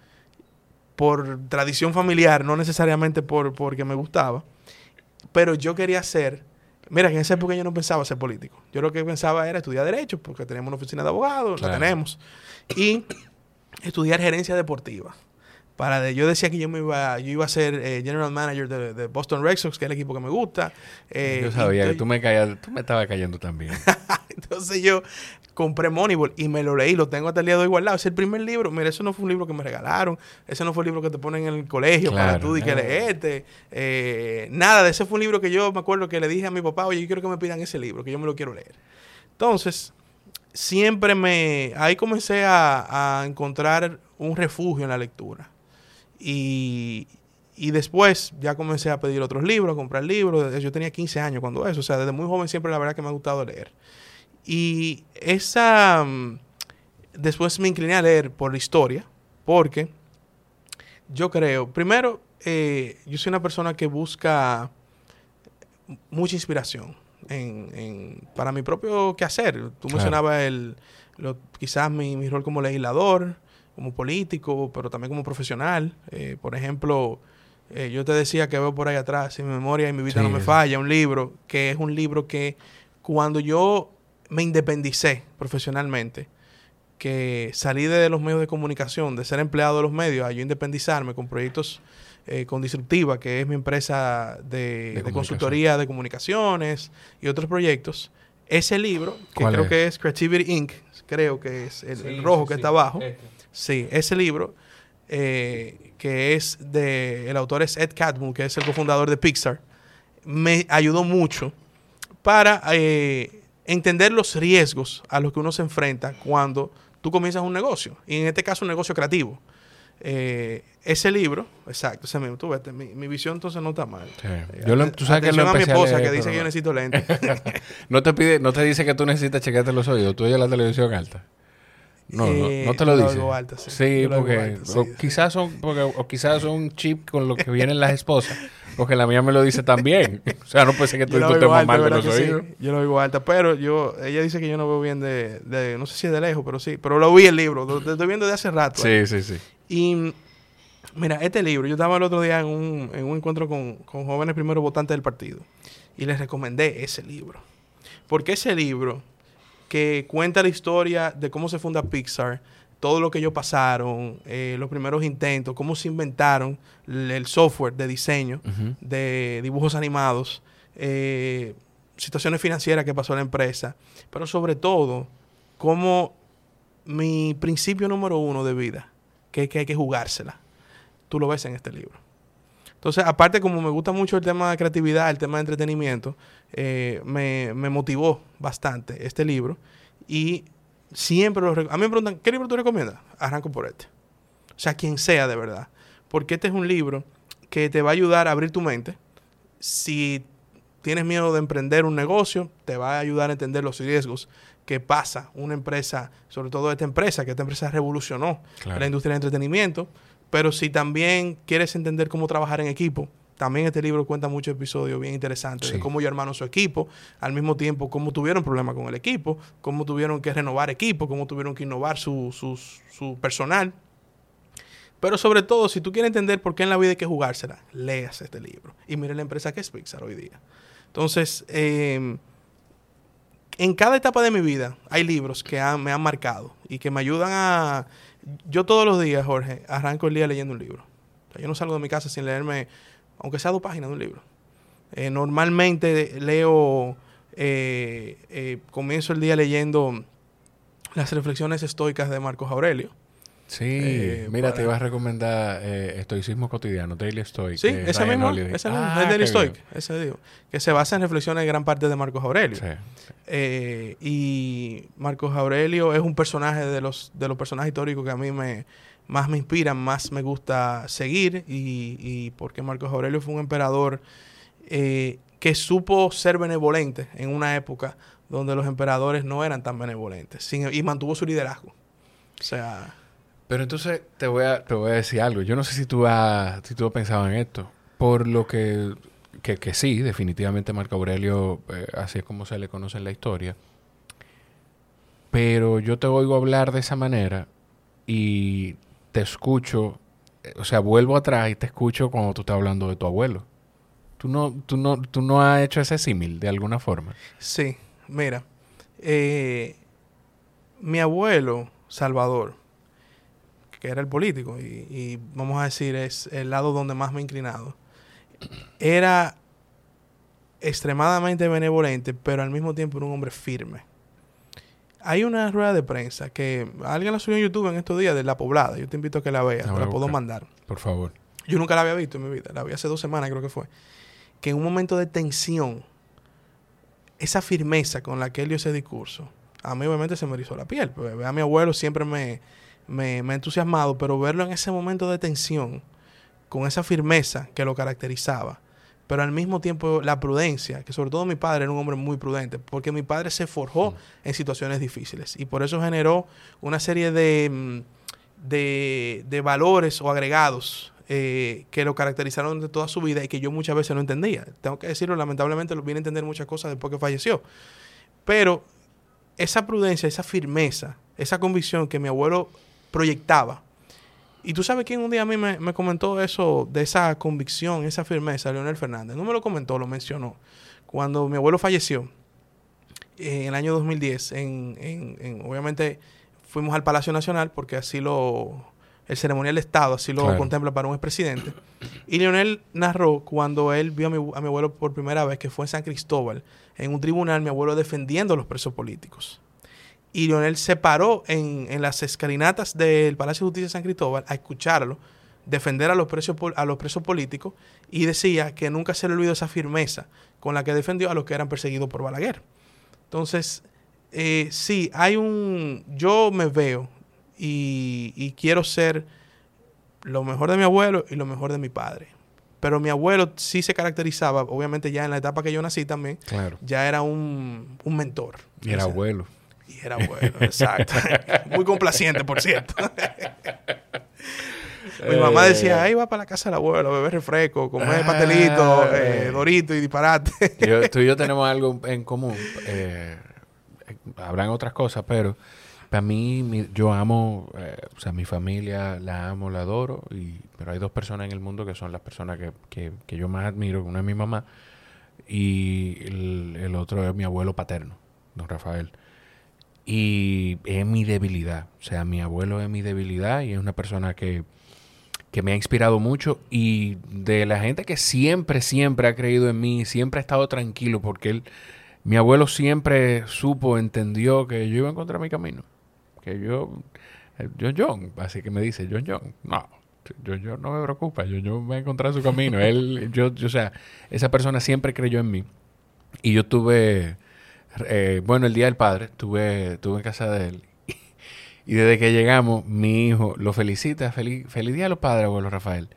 por tradición familiar, no necesariamente por porque me gustaba, pero yo quería ser, mira, que en esa época yo no pensaba ser político. Yo lo que pensaba era estudiar Derecho, porque tenemos una oficina de abogados, claro. La tenemos, y estudiar gerencia deportiva. Para de, yo decía que yo me iba, yo iba a ser eh, general manager de, de Boston Red Sox, que es el equipo que me gusta. Eh, yo sabía estoy... que tú me caías, tú me estabas cayendo también. Entonces yo compré Moneyball y me lo leí, lo tengo hasta el día de hoy guardado. Es el primer libro. Mira, eso no fue un libro que me regalaron, ese no fue el libro que te ponen en el colegio, claro, para tú y que leerte. Eh, nada de ese fue un libro que yo me acuerdo que le dije a mi papá, oye, yo quiero que me pidan ese libro, que yo me lo quiero leer. Entonces, siempre me... Ahí comencé a, a encontrar un refugio en la lectura. Y, y después ya comencé a pedir otros libros, a comprar libros. Yo tenía quince años cuando eso. O sea, desde muy joven siempre la verdad que me ha gustado leer. Y esa... Después me incliné a leer por la historia, porque yo creo... Primero, eh, yo soy una persona que busca mucha inspiración en, en, para mi propio quehacer. Tú claro. mencionabas el, lo, quizás mi, mi rol como legislador, como político, pero también como profesional. Eh, por ejemplo, eh, yo te decía que veo por ahí atrás, Si mi memoria y mi vida sí, no me falla, un libro que es un libro que cuando yo me independicé profesionalmente, que salí de los medios de comunicación, de ser empleado de los medios, a yo independizarme con proyectos eh, con Disruptiva, que es mi empresa de, de, de consultoría de comunicaciones y otros proyectos. Ese libro, que creo es? que es Creativity incorporated, creo que es el, sí, el rojo sí, que sí. está abajo. Este. Sí, ese libro, eh, que es de... El autor es Ed Catmull, que es el cofundador de Pixar. Me ayudó mucho para eh, entender los riesgos a los que uno se enfrenta cuando tú comienzas un negocio. Y en este caso, un negocio creativo. Eh, ese libro, exacto, ese mismo, tú ves, mi, mi visión entonces no está mal. Sí. Yo lo, tú sabes que lo a mi esposa a leer, que dice no. que yo necesito lentes. no te pide, no te dice que tú necesitas chequearte los oídos, tú oyes la televisión alta. No, eh, no, no te lo dice. Alta, sí, sí porque alta, sí, o sí. quizás son porque o quizás son un chip con lo que vienen las esposas, porque la mía me lo dice también. O sea, no puede ser que tú estés más mal de los oídos. Sí. Yo lo oigo alta, pero yo ella dice que yo no veo bien de, de no sé si es de lejos, pero sí, pero lo vi el libro, lo, lo estoy viendo de hace rato. Sí, ¿eh? sí, sí. Y mira, este libro, yo estaba el otro día en un, en un encuentro con, con jóvenes primeros votantes del partido y les recomendé ese libro. Porque ese libro que cuenta la historia de cómo se funda Pixar, todo lo que ellos pasaron, eh, los primeros intentos, cómo se inventaron el software de diseño, uh-huh. de dibujos animados, eh, situaciones financieras que pasó en la empresa, pero sobre todo, cómo mi principio número uno de vida, que es que hay que jugársela, tú lo ves en este libro. Entonces, aparte, como me gusta mucho el tema de creatividad, el tema de entretenimiento, eh, me, me motivó bastante este libro y siempre lo rec- a mí me preguntan, ¿qué libro tú recomiendas? Arranco por este. O sea, quien sea de verdad. Porque este es un libro que te va a ayudar a abrir tu mente. Si tienes miedo de emprender un negocio, te va a ayudar a entender los riesgos que pasa una empresa, sobre todo esta empresa, que esta empresa revolucionó claro. la industria del entretenimiento. Pero si también quieres entender cómo trabajar en equipo, también este libro cuenta muchos episodios bien interesantes sí. de cómo ellos armaron su equipo, al mismo tiempo cómo tuvieron problemas con el equipo, cómo tuvieron que renovar equipo, cómo tuvieron que innovar su, su, su personal. Pero sobre todo, si tú quieres entender por qué en la vida hay que jugársela, leas este libro. Y mire la empresa que es Pixar hoy día. Entonces, eh, en cada etapa de mi vida hay libros que han, me han marcado y que me ayudan a... Yo todos los días, Jorge, arranco el día leyendo un libro. O sea, yo no salgo de mi casa sin leerme, aunque sea dos páginas de un libro. Eh, normalmente leo, eh, eh, comienzo el día leyendo las reflexiones estoicas de Marcos Aurelio. Sí, eh, mira, para... te iba a recomendar eh, Estoicismo Cotidiano, Daily Stoic. Sí, ese Ryan mismo, Holiday. ese mismo, ah, es Daily Stoic, ese digo, que se basa en reflexiones de gran parte de Marcos Aurelio. Sí. Eh, y Marcos Aurelio es un personaje de los de los personajes históricos que a mí me más me inspiran, más me gusta seguir y, y porque Marcos Aurelio fue un emperador eh, que supo ser benevolente en una época donde los emperadores no eran tan benevolentes sin, y mantuvo su liderazgo. O sea... Pero entonces te voy a te voy a decir algo. Yo no sé si tú has, si tú has pensado en esto. Por lo que, que, que sí, definitivamente Marco Aurelio, eh, así es como se le conoce en la historia. Pero yo te oigo hablar de esa manera y te escucho, eh, o sea, vuelvo atrás y te escucho cuando tú estás hablando de tu abuelo. ¿Tú no, tú no, tú no has hecho ese símil de alguna forma? Sí, mira. Eh, mi abuelo, Salvador, que era el político, y, y vamos a decir, es el lado donde más me he inclinado, era extremadamente benevolente, pero al mismo tiempo era un hombre firme. Hay una rueda de prensa que alguien la subió en YouTube en estos días de La Poblada. Yo te invito a que la veas, te la puedo mandar. Por favor. Yo nunca la había visto en mi vida, la vi hace dos semanas creo que fue. Que en un momento de tensión, esa firmeza con la que él dio ese discurso, a mí obviamente se me erizó la piel. Pues, a mi abuelo siempre me... Me, me ha entusiasmado, pero verlo en ese momento de tensión, con esa firmeza que lo caracterizaba, pero al mismo tiempo la prudencia, que sobre todo mi padre era un hombre muy prudente, porque mi padre se forjó mm. en situaciones difíciles y por eso generó una serie de, de, de valores o agregados eh, que lo caracterizaron de toda su vida y que yo muchas veces no entendía. Tengo que decirlo, lamentablemente lo vine a entender muchas cosas después que falleció. Pero esa prudencia, esa firmeza, esa convicción que mi abuelo proyectaba. Y tú sabes quién un día a mí me, me comentó eso, de esa convicción, esa firmeza, Leonel Fernández. No me lo comentó, lo mencionó. Cuando mi abuelo falleció, eh, en el año dos mil diez, en, en, en, obviamente fuimos al Palacio Nacional, porque así lo, el ceremonial de Estado, así lo claro. contempla para un expresidente. Y Leonel narró cuando él vio a mi, a mi abuelo por primera vez, que fue en San Cristóbal, en un tribunal, mi abuelo defendiendo a los presos políticos. Y Leonel se paró en, en las escalinatas del Palacio de Justicia de San Cristóbal a escucharlo defender a los, presos, a los presos políticos, y decía que nunca se le olvidó esa firmeza con la que defendió a los que eran perseguidos por Balaguer. Entonces, eh, sí, hay un... Yo me veo y, y quiero ser lo mejor de mi abuelo y lo mejor de mi padre. Pero mi abuelo sí se caracterizaba, obviamente ya en la etapa que yo nací también, claro. ya era un, un mentor. Y era o sea, abuelo. Y era abuelo, exacto. Muy complaciente, por cierto. Mi mamá decía, ahí va para la casa del abuelo, beber refresco, comer ah, pastelito, eh, dorito y disparate. Yo, tú y yo tenemos algo en común. Eh, habrán otras cosas, pero para mí, mi, yo amo, eh, o sea, mi familia la amo, la adoro, y, pero hay dos personas en el mundo que son las personas que, que, que yo más admiro. Una es mi mamá y el, el otro es mi abuelo paterno, don Rafael. Y es mi debilidad. O sea, mi abuelo es mi debilidad y es una persona que, que me ha inspirado mucho, y de la gente que siempre, siempre ha creído en mí, siempre ha estado tranquilo, porque él, mi abuelo siempre supo, entendió que yo iba a encontrar mi camino. Que yo, John John, así que me dice, John John, no, John John no me preocupa, John John va a encontrar su camino. Él, yo, yo, o sea, esa persona siempre creyó en mí. Y yo tuve, eh, bueno, el Día del Padre, estuve, estuve en casa de él. Y desde que llegamos, mi hijo lo felicita, feliz, feliz Día de los Padres, abuelo Rafael.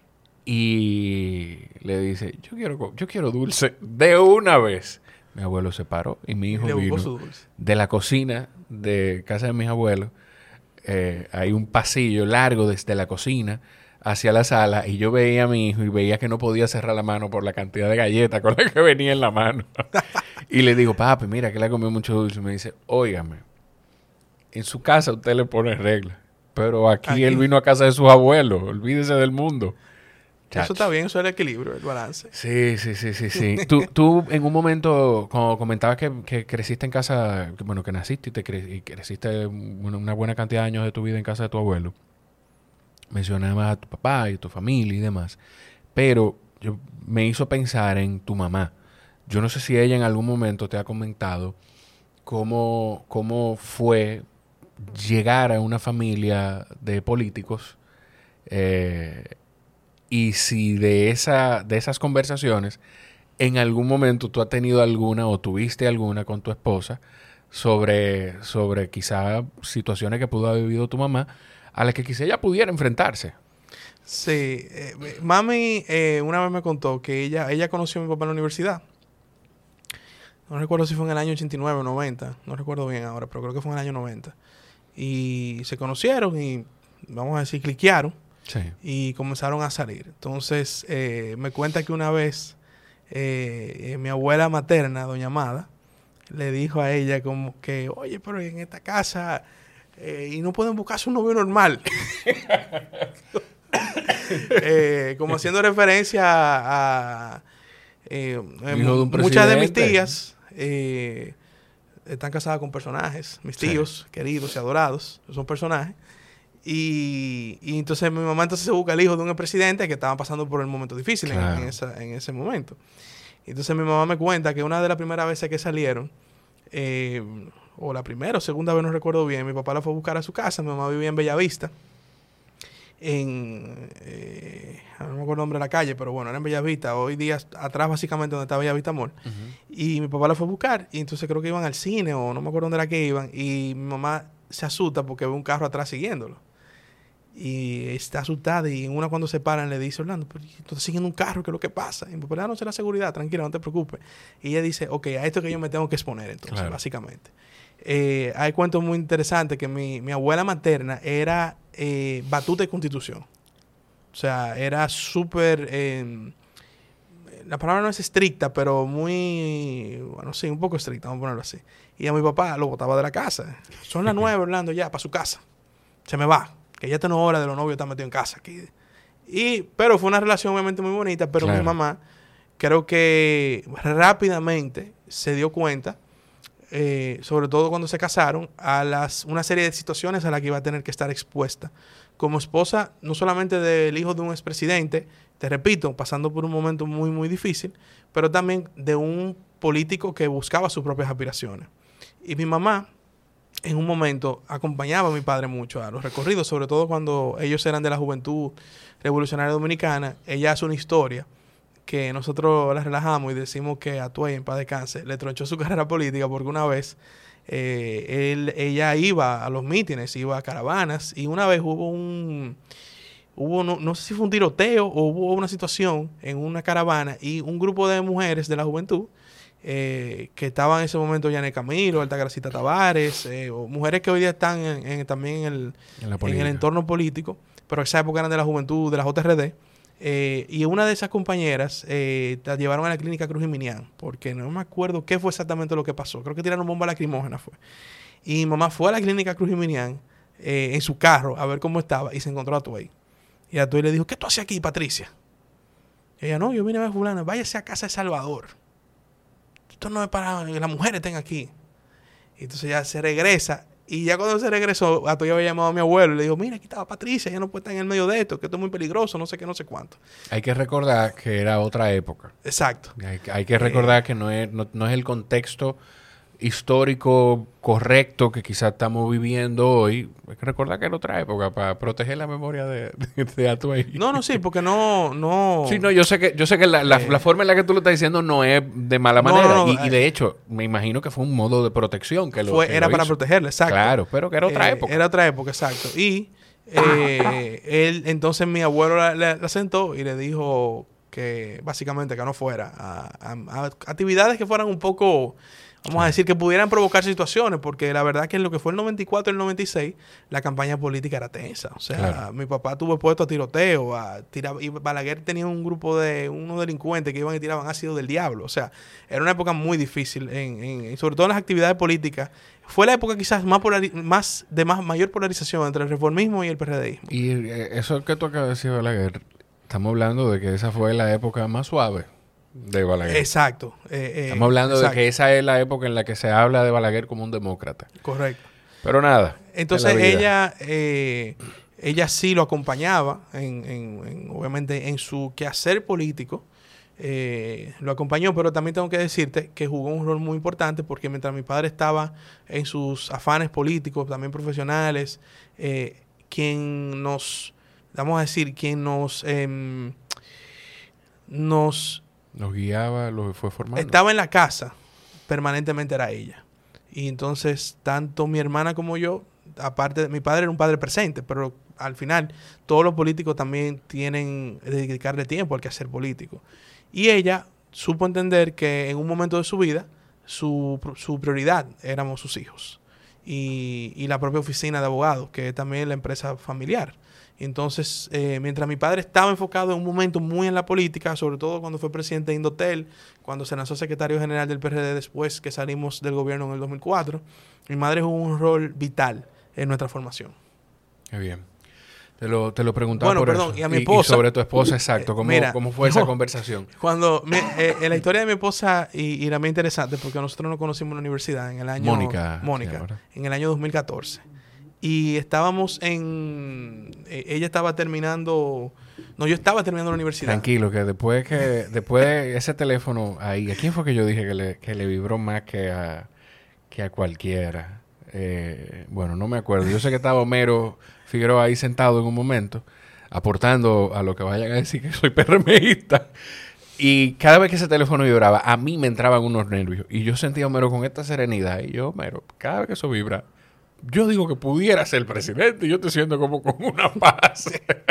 Y le dice, yo quiero, yo quiero dulce de una vez. Mi abuelo se paró y mi hijo vino de la cocina de casa de mis abuelos. Eh, hay un pasillo largo desde la cocina hacia la sala, y yo veía a mi hijo y veía que no podía cerrar la mano por la cantidad de galletas con las que venía en la mano. Y le digo, papi, mira que le ha comido mucho dulce. Y me dice, óigame, en su casa usted le pone reglas, pero aquí, aquí él vino a casa de sus abuelos, olvídese del mundo. Chacho. Eso está bien, eso es el equilibrio, el balance. Sí, sí, sí, sí, sí. tú, tú en un momento, como comentabas que, que creciste en casa, que, bueno, que naciste y, te cre y creciste una, una buena cantidad de años de tu vida en casa de tu abuelo. Mencionabas a tu papá y a tu familia y demás. Pero yo, me hizo pensar en tu mamá. Yo no sé si ella en algún momento te ha comentado cómo, cómo fue llegar a una familia de políticos, eh, y si de, esa, de esas conversaciones en algún momento tú has tenido alguna o tuviste alguna con tu esposa sobre, sobre quizá situaciones que pudo haber vivido tu mamá a las que quizá ella pudiera enfrentarse. Sí. Eh, mami eh, una vez me contó que ella, ella conoció a mi papá en la universidad. No recuerdo si fue en el año ochenta y nueve o noventa. No recuerdo bien ahora, pero creo que fue en el año noventa. Y se conocieron y, vamos a decir, cliquearon. Sí. Y comenzaron a salir. Entonces, eh, me cuenta que una vez eh, eh, mi abuela materna, doña Amada, le dijo a ella como que, oye, pero en esta casa eh, y no pueden buscarse un novio normal. eh, como haciendo referencia a, a eh, eh, de muchas de mis tías eh, están casadas con personajes, mis tíos, sí, queridos y adorados, son personajes. Y, y entonces mi mamá entonces se busca el hijo de un expresidente que estaba pasando por el momento difícil, claro, en, en, esa, en ese momento. Entonces mi mamá me cuenta que una de las primeras veces que salieron, eh, o la primera o segunda vez, no recuerdo bien, mi papá la fue a buscar a su casa. Mi mamá vivía en Bellavista, en, eh, no me acuerdo el nombre de la calle, pero bueno, era en Bellavista, hoy día atrás básicamente donde está Bellavista Mall. Uh-huh. Y mi papá la fue a buscar, y entonces creo que iban al cine, o no me acuerdo dónde era que iban, y mi mamá se asusta porque ve un carro atrás siguiéndolo. Y está asustada, y en una cuando se paran le dice, Orlando, pero tú estás siguiendo un carro, ¿qué es lo que pasa? Y mi papá, no sé la seguridad, tranquila, no te preocupes. Y ella dice, ok, a esto que yo me tengo que exponer entonces, claro, básicamente. Eh, hay cuentos muy interesantes que mi, mi abuela materna era eh, batuta de constitución. O sea, era súper, eh, la palabra no es estricta, pero muy, bueno, sí, un poco estricta, vamos a ponerlo así. Y a mi papá lo botaba de la casa. Son las nueve, Orlando, ya, para su casa. Se me va. Que ya tengo hora de los novios, está metido en casa aquí. Y, pero fue una relación obviamente muy bonita, pero claro, mi mamá creo que rápidamente se dio cuenta, eh, sobre todo cuando se casaron, a las una serie de situaciones a las que iba a tener que estar expuesta. Como esposa, no solamente del hijo de un expresidente, te repito, pasando por un momento muy, muy difícil, pero también de un político que buscaba sus propias aspiraciones. Y mi mamá en un momento acompañaba a mi padre mucho a los recorridos, sobre todo cuando ellos eran de la Juventud Revolucionaria Dominicana. Ella hace una historia que nosotros la relajamos y decimos que a Tuey, en paz descanse, le tronchó su carrera política porque una vez eh, él, ella iba a los mítines, iba a caravanas, y una vez hubo un... Hubo, no, no sé si fue un tiroteo o hubo una situación en una caravana y un grupo de mujeres de la juventud eh, que estaban en ese momento, Yané Camilo, Altagracita Tavares, eh, o mujeres que hoy día están en, en, también en el, en, en el entorno político, pero en esa época eran de la juventud, de la J R D, eh, y una de esas compañeras eh, la llevaron a la clínica Cruz y Minián, porque no me acuerdo qué fue exactamente lo que pasó, creo que tiraron bomba lacrimógena fue. Y mi mamá fue a la clínica Cruz y Minián eh, en su carro a ver cómo estaba y se encontró a Tuey. Y a Tuey le dijo, ¿qué tú haces aquí, Patricia? Y ella, no, yo vine a ver a fulana, váyase a casa de Salvador. Esto no es para que las mujeres estén aquí. Y entonces ya se regresa. Y ya cuando se regresó, a Tuey había llamado a mi abuelo y le dijo, mira, aquí estaba Patricia, ella no puede estar en el medio de esto, que esto es muy peligroso, no sé qué, no sé cuánto. Hay que recordar que era otra época. Exacto. Hay, hay que recordar eh, que no es, no, no es el contexto histórico correcto que quizás estamos viviendo hoy. Hay que recordar que era otra época para proteger la memoria de, de, de Atuey. No, no, sí, porque no... no sí, no, yo sé que, yo sé que la, la, eh, la forma en la que tú lo estás diciendo no es de mala no, manera. No, no, y, eh, y de hecho, me imagino que fue un modo de protección. que, lo, fue, que Era lo para hizo. protegerle, exacto. Claro, pero que era otra eh, época. Era otra época, exacto. Y eh, él, entonces mi abuelo la, la, la sentó y le dijo que básicamente que no fuera a, a, a actividades que fueran un poco... Vamos a decir que pudieran provocar situaciones, porque la verdad que en lo que fue el noventa y cuatro y el noventa y seis, la campaña política era tensa. O sea, claro. Mi papá tuvo puesto a tiroteo, a tirar, y Balaguer tenía un grupo de unos delincuentes que iban y tiraban ácido del diablo. O sea, era una época muy difícil, en, en, sobre todo en las actividades políticas. Fue la época quizás más, polari- más de más mayor polarización entre el reformismo y el PRDismo. Y eso que tú acabas de decir, Balaguer, estamos hablando de que esa fue la época más suave de Balaguer. Exacto. Eh, eh, Estamos hablando exacto. de que esa es la época en la que se habla de Balaguer como un demócrata. Correcto. Pero nada. Entonces ella eh, ella sí lo acompañaba, en, en, en, obviamente, en su quehacer político. Eh, lo acompañó, pero también tengo que decirte que jugó un rol muy importante porque mientras mi padre estaba en sus afanes políticos, también profesionales, eh, quien nos, vamos a decir, quien nos... Eh, nos Nos guiaba, lo fue formando. Estaba en la casa, permanentemente era ella. Y entonces, tanto mi hermana como yo, aparte de mi padre era un padre presente, pero al final todos los políticos también tienen que dedicarle tiempo al quehacer político. Y ella supo entender que en un momento de su vida, su, su prioridad éramos sus hijos. Y, y la propia oficina de abogados, que es también la empresa familiar. Entonces, eh, mientras mi padre estaba enfocado en un momento muy en la política, sobre todo cuando fue presidente de Indotel, cuando se lanzó secretario general del P R D después que salimos del gobierno en el dos mil cuatro, mi madre jugó un rol vital en nuestra formación. Qué bien. Te lo, te lo preguntaba bueno, por perdón, eso. y a mi esposa. Y, y sobre tu esposa, exacto. ¿Cómo, mira, cómo fue no, esa conversación? Cuando me, eh, en la historia de mi esposa, y, y la mía interesante, porque nosotros nos conocimos en la universidad en el año... Mónica. Mónica, sí, en el año dos mil catorce. Y estábamos en... Eh, ella estaba terminando... No, yo estaba terminando la universidad. Tranquilo, que después que después de ese teléfono ahí... ¿A quién fue que yo dije que le, que le vibró más que a, que a cualquiera? Eh, bueno, no me acuerdo. Yo sé que estaba Homero Figueroa ahí sentado en un momento, aportando a lo que vayan a decir que soy PRMista. Y cada vez que ese teléfono vibraba, a mí me entraban unos nervios. Y yo sentía a Homero con esta serenidad. Y yo, Homero, cada vez que eso vibra... Yo digo que pudiera ser presidente y yo te siento como con una paz.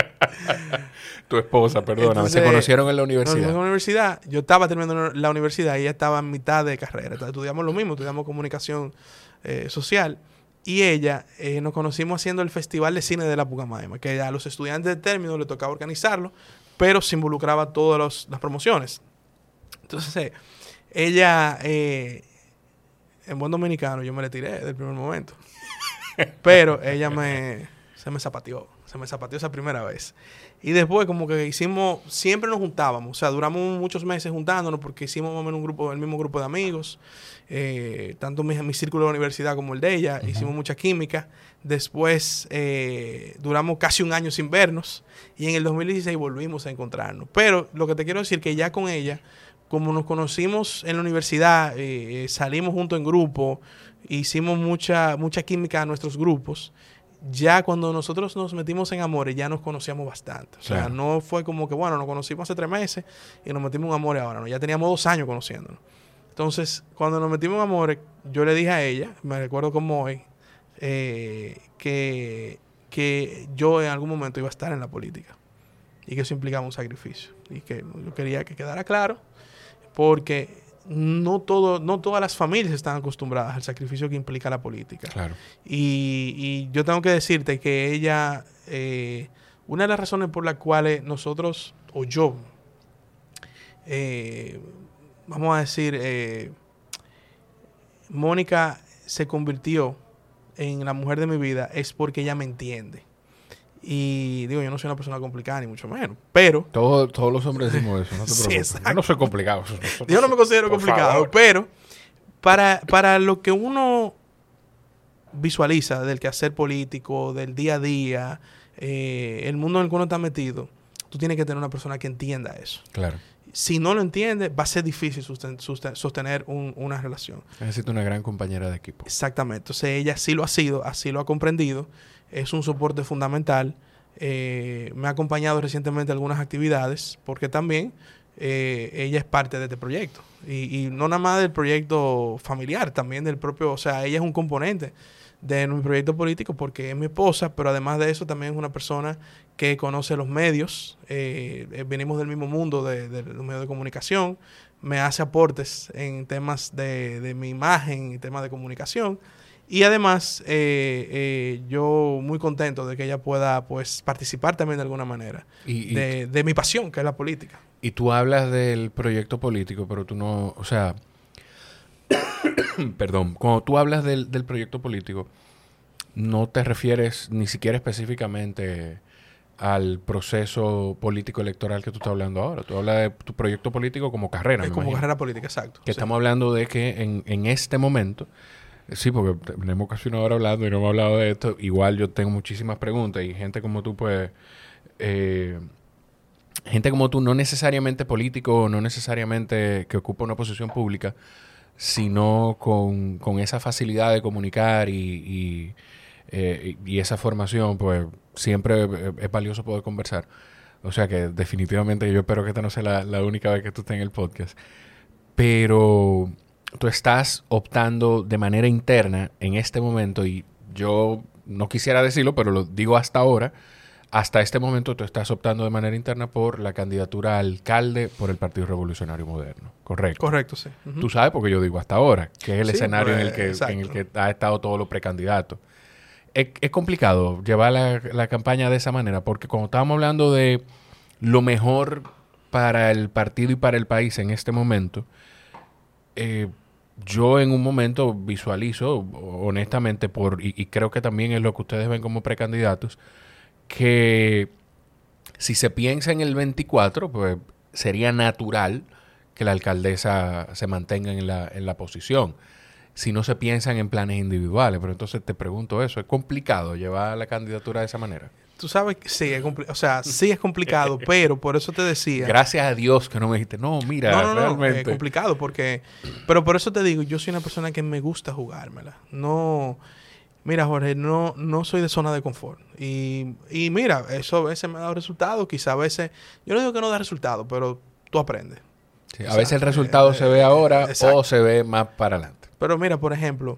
Tu esposa, perdóname. Entonces, se conocieron en la universidad. En la universidad. Yo estaba terminando la universidad y ella estaba en mitad de carrera. Entonces, estudiamos lo mismo, estudiamos comunicación eh, social. Y ella, eh, nos conocimos haciendo el Festival de Cine de la Pucamaima, que a los estudiantes de término le tocaba organizarlo, pero se involucraba todas los, las promociones. Entonces, eh, ella, eh, en buen dominicano, yo me le tiré del primer momento. Pero ella me se me zapateó, se me zapateó esa primera vez. Y después como que hicimos, siempre nos juntábamos, o sea, duramos muchos meses juntándonos porque hicimos más o menos un grupo, el mismo grupo de amigos, eh, tanto mi, mi círculo de la universidad como el de ella, uh-huh. Hicimos mucha química. Después eh, duramos casi un año sin vernos y en el dos mil dieciséis volvimos a encontrarnos. Pero lo que te quiero decir es que ya con ella como nos conocimos en la universidad, eh, salimos juntos en grupo, hicimos mucha, mucha química a nuestros grupos. Ya cuando nosotros nos metimos en amores, ya nos conocíamos bastante. O sea, claro. no fue como que, bueno, nos conocimos hace tres meses y nos metimos en amores ahora. No, ya teníamos dos años conociéndonos. Entonces, cuando nos metimos en amores, yo le dije a ella, me recuerdo como hoy, eh, que, que yo en algún momento iba a estar en la política y que eso implicaba un sacrificio. Y que yo quería que quedara claro, porque no todo, no todas las familias están acostumbradas al sacrificio que implica la política. Claro. Y, y yo tengo que decirte que ella, eh, una de las razones por las cuales nosotros, o yo, eh, vamos a decir, eh, Mónica se convirtió en la mujer de mi vida, es porque ella me entiende. Y digo, yo no soy una persona complicada, ni mucho menos, pero... Todo, todos los hombres decimos eso, no te preocupes. Sí, yo no soy complicado. No, yo no me considero complicado, favor. Pero para, para lo que uno visualiza del quehacer político, del día a día, eh, el mundo en el que uno está metido, tú tienes que tener una persona que entienda eso. Claro. Si no lo entiende, va a ser difícil sosten, sosten, sostener un, una relación. Necesito una gran compañera de equipo. Exactamente. Entonces ella sí lo ha sido, así lo ha comprendido. Es un soporte fundamental. Eh, me ha acompañado recientemente en algunas actividades porque también eh, ella es parte de este proyecto. Y, y no nada más del proyecto familiar, también del propio... O sea, ella es un componente de mi proyecto político porque es mi esposa, pero además de eso también es una persona que conoce los medios. Eh, eh, venimos del mismo mundo de, de, de los medios de comunicación. Me hace aportes en temas de, de mi imagen y temas de comunicación. Y además, eh, eh, yo muy contento de que ella pueda pues participar también de alguna manera y, y, de, de mi pasión, que es la política. Y tú hablas del proyecto político, pero tú no, o sea, perdón, cuando tú hablas del, del proyecto político, no te refieres ni siquiera específicamente al proceso político electoral que tú estás hablando ahora. Tú hablas de tu proyecto político como carrera. Es como imagino. Carrera política, exacto. Que sí. Estamos hablando de que en, en este momento... Sí, porque tenemos casi una hora hablando y no hemos hablado de esto. Igual yo tengo muchísimas preguntas y gente como tú, pues... Eh, gente como tú, no necesariamente político, no necesariamente que ocupa una posición pública, sino con, con esa facilidad de comunicar y, y, eh, y esa formación, pues siempre es valioso poder conversar. O sea que definitivamente yo espero que esta no sea la, la única vez que tú estés en el podcast. Pero... tú estás optando de manera interna en este momento, y yo no quisiera decirlo, pero lo digo hasta ahora, hasta este momento tú estás optando de manera interna por la candidatura a alcalde por el Partido Revolucionario Moderno, ¿correcto? Correcto, sí. Uh-huh. Tú sabes porque yo digo hasta ahora, que es el sí, escenario pues, en, el que, en el que ha estado todos los precandidatos. Es, es complicado llevar la, la campaña de esa manera, porque cuando estábamos hablando de lo mejor para el partido y para el país en este momento, eh, yo en un momento visualizo, honestamente, por y, y creo que también es lo que ustedes ven como precandidatos, que si se piensa en el veinticuatro, pues sería natural que la alcaldesa se mantenga en la, en la posición. Si no se piensan en planes individuales. Pero entonces te pregunto eso, ¿es complicado llevar la candidatura de esa manera? Tú sabes que sí, es compli- o sea, sí es complicado, pero por eso te decía... Gracias a Dios que no me dijiste, no, mira, no, no, realmente... No, es complicado porque... Pero por eso te digo, yo soy una persona que me gusta jugármela. No... Mira, Jorge, no, no soy de zona de confort. Y, y mira, eso a veces me ha dado resultados, quizá a veces... Yo no digo que no da resultados, pero tú aprendes. Sí, a o sea, veces el resultado eh, se ve ahora eh, o se ve más para adelante. Pero mira, por ejemplo,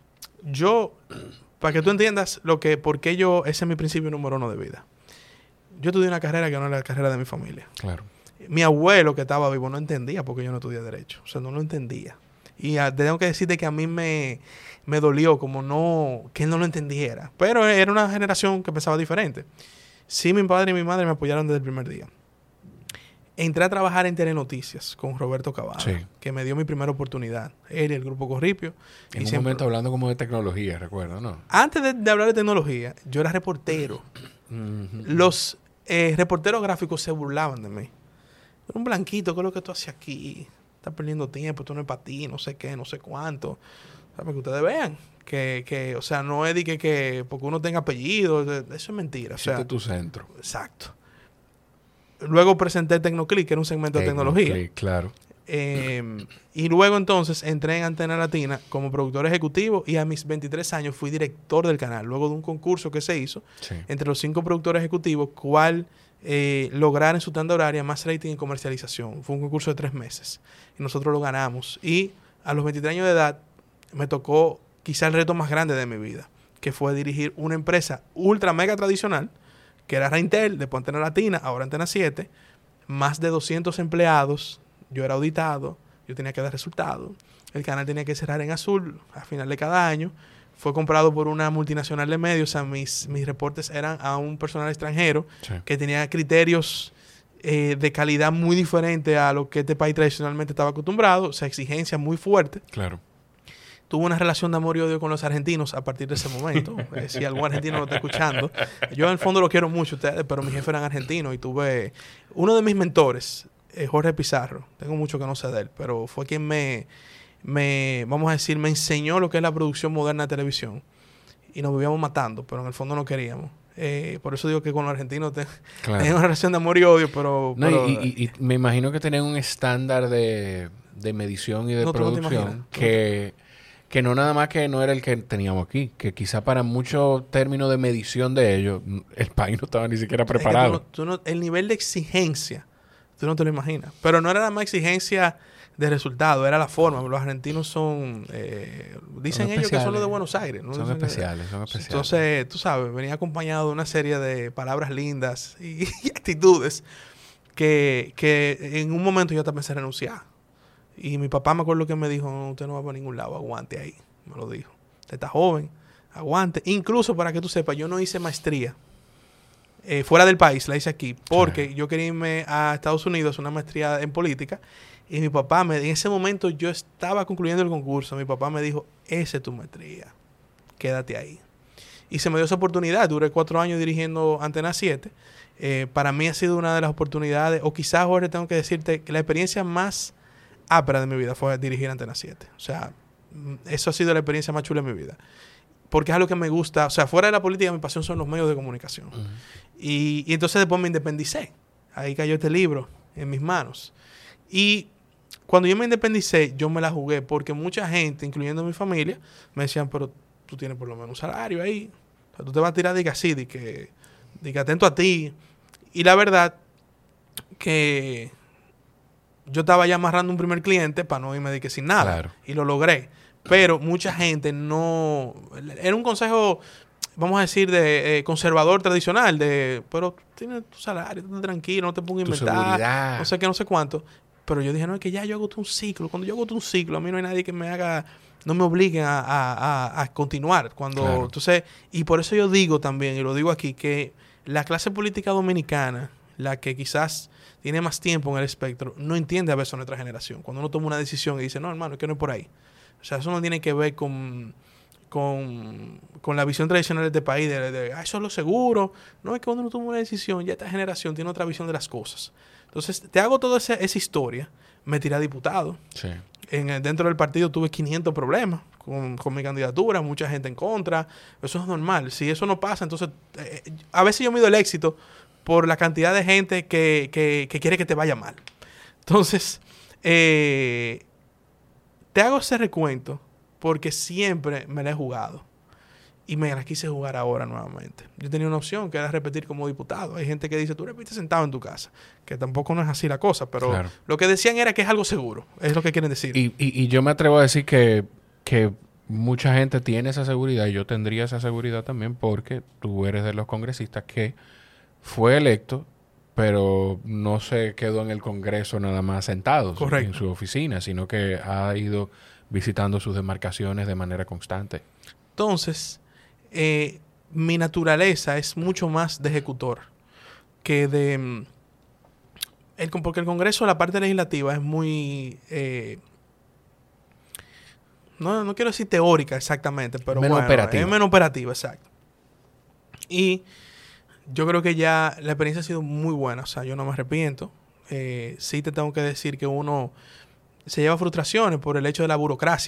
yo... Para que tú entiendas lo que, por qué yo, ese es mi principio número uno de vida. Yo estudié una carrera que no era la carrera de mi familia. Claro. Mi abuelo que estaba vivo no entendía por qué yo no estudié Derecho. O sea, no lo entendía. Y a, tengo que decirte que a mí me, me dolió como no, que él no lo entendiera. Pero era una generación que pensaba diferente. Sí, mi padre y mi madre me apoyaron desde el primer día. Entré a trabajar en Telenoticias con Roberto Cavada, sí. que me dio mi primera oportunidad. Él y el Grupo Corripio. En y un siempre... momento hablando como de tecnología, recuerdo, ¿no? Antes de, de hablar de tecnología, yo era reportero. Uh-huh. Los eh, reporteros gráficos se burlaban de mí. Un blanquito, ¿qué es lo que tú haces aquí? Estás perdiendo tiempo, esto no es para ti, no sé qué, no sé cuánto. Para que ustedes vean que, que o sea, no es de que, que porque uno tenga apellido, eso es mentira. O sea, este es tu centro. Exacto. Luego presenté Tecnoclick, que era un segmento de tecnología. Claro. Eh, y luego entonces entré en Antena Latina como productor ejecutivo y a mis veintitrés años fui director del canal, luego de un concurso que se hizo sí. entre los cinco productores ejecutivos, cual eh, lograr en su tanda horaria más rating y comercialización. Fue un concurso de tres meses y nosotros lo ganamos. Y a los veintitrés años de edad me tocó quizá el reto más grande de mi vida, que fue dirigir una empresa ultra mega tradicional, que era Reintel, después Antena Latina, ahora Antena siete, más de doscientos empleados. Yo era auditado, yo tenía que dar resultados. El canal tenía que cerrar en azul a final de cada año. Fue comprado por una multinacional de medios. O sea, mis, mis reportes eran a un personal extranjero sí. que tenía criterios eh, de calidad muy diferentes a lo que este país tradicionalmente estaba acostumbrado. O sea, exigencias muy fuertes. Claro. Tuve una relación de amor y odio con los argentinos a partir de ese momento. eh, si algún argentino lo está escuchando. Yo en el fondo lo quiero mucho ustedes, pero mi jefe eran argentinos y tuve... Uno de mis mentores... Jorge Pizarro, tengo mucho que no sé de él, pero fue quien me, me, vamos a decir, me enseñó lo que es la producción moderna de televisión. Y nos vivíamos matando, pero en el fondo no queríamos. Eh, por eso digo que con los argentinos te, claro. tenía una relación de amor y odio, pero... No, pero y, y, y me imagino que tenían un estándar de, de medición y de no, producción que, que no nada más que no era el que teníamos aquí, que quizá para muchos términos de medición de ellos, el país no estaba ni siquiera preparado. Es que tú no, tú no, el nivel de exigencia... Tú no te lo imaginas. Pero no era la más exigencia de resultado, era la forma. Los argentinos son... Eh, dicen son ellos que son los de Buenos Aires. ¿no? Son especiales, son especiales. Entonces, tú sabes, venía acompañado de una serie de palabras lindas y, y actitudes que, que en un momento yo hasta pensé en renunciar. Y mi papá me acuerdo que me dijo, no, usted no va para ningún lado, aguante ahí. Me lo dijo. Usted está joven, aguante. Incluso, para que tú sepas, yo no hice maestría. Eh, fuera del país, la hice aquí, porque sí. yo quería irme a Estados Unidos, una maestría en política, y mi papá, me, en ese momento yo estaba concluyendo el concurso, mi papá me dijo, esa es tu maestría, quédate ahí. Y se me dio esa oportunidad, duré cuatro años dirigiendo Antena siete, eh, para mí ha sido una de las oportunidades, o quizás, Jorge, tengo que decirte que la experiencia más ápera de mi vida fue dirigir Antena siete, o sea, eso ha sido la experiencia más chula de mi vida. Porque es algo que me gusta. O sea, fuera de la política, mi pasión son los medios de comunicación. Uh-huh. Y, y entonces después me independicé. Ahí cayó este libro en mis manos. Y cuando yo me independicé, yo me la jugué porque mucha gente, incluyendo mi familia, me decían, pero tú tienes por lo menos un salario ahí. O sea, tú te vas a tirar, diga así, de que, de que atento a ti. Y la verdad que yo estaba ya amarrando un primer cliente para no irme de que sin nada. Claro. Y lo logré. Pero mucha gente no... Era un consejo, vamos a decir, de eh, conservador tradicional, de... Pero tienes tu salario, tú tranquilo, no te pongas a inventar. Seguridad. No sé qué, no sé cuánto. Pero yo dije, no, es que ya yo hago un ciclo. Cuando yo hago un ciclo, a mí no hay nadie que me haga... No me obligue a, a, a, a continuar. Cuando... Claro. Entonces... Y por eso yo digo también, y lo digo aquí, que la clase política dominicana, la que quizás tiene más tiempo en el espectro, no entiende a veces a nuestra generación. Cuando uno toma una decisión y dice, no, hermano, es que no es por ahí. O sea, eso no tiene que ver con, con, con la visión tradicional de este país, de, de, de ah, eso es lo seguro. No, es que cuando uno toma una decisión, ya esta generación tiene otra visión de las cosas. Entonces, te hago toda esa, esa historia. Me tiré a diputado. Sí. En el, dentro del partido tuve quinientos problemas con, con mi candidatura, mucha gente en contra. Eso es normal. Si eso no pasa, entonces... Eh, a veces yo mido el éxito por la cantidad de gente que, que, que quiere que te vaya mal. Entonces... Eh, Te hago ese recuento porque siempre me la he jugado. Y me la quise jugar ahora nuevamente. Yo tenía una opción que era repetir como diputado. Hay gente que dice, tú repites sentado en tu casa. Que tampoco no es así la cosa. Pero claro. Lo que decían era que es algo seguro. Es lo que quieren decir. Y, y, y yo me atrevo a decir que, que mucha gente tiene esa seguridad. Y yo tendría esa seguridad también porque tú eres de los congresistas que fue electo, pero no se quedó en el Congreso nada más sentado Correcto. En su oficina, sino que ha ido visitando sus demarcaciones de manera constante. Entonces, eh, mi naturaleza es mucho más de ejecutor que de... El, porque el Congreso, la parte legislativa, es muy... Eh, no, no quiero decir teórica exactamente, pero menos bueno, operativa. Es menos operativa, exacto. Y... Yo creo que ya la experiencia ha sido muy buena. O sea, yo no me arrepiento. Eh, sí te tengo que decir que uno se lleva frustraciones por el hecho de la burocracia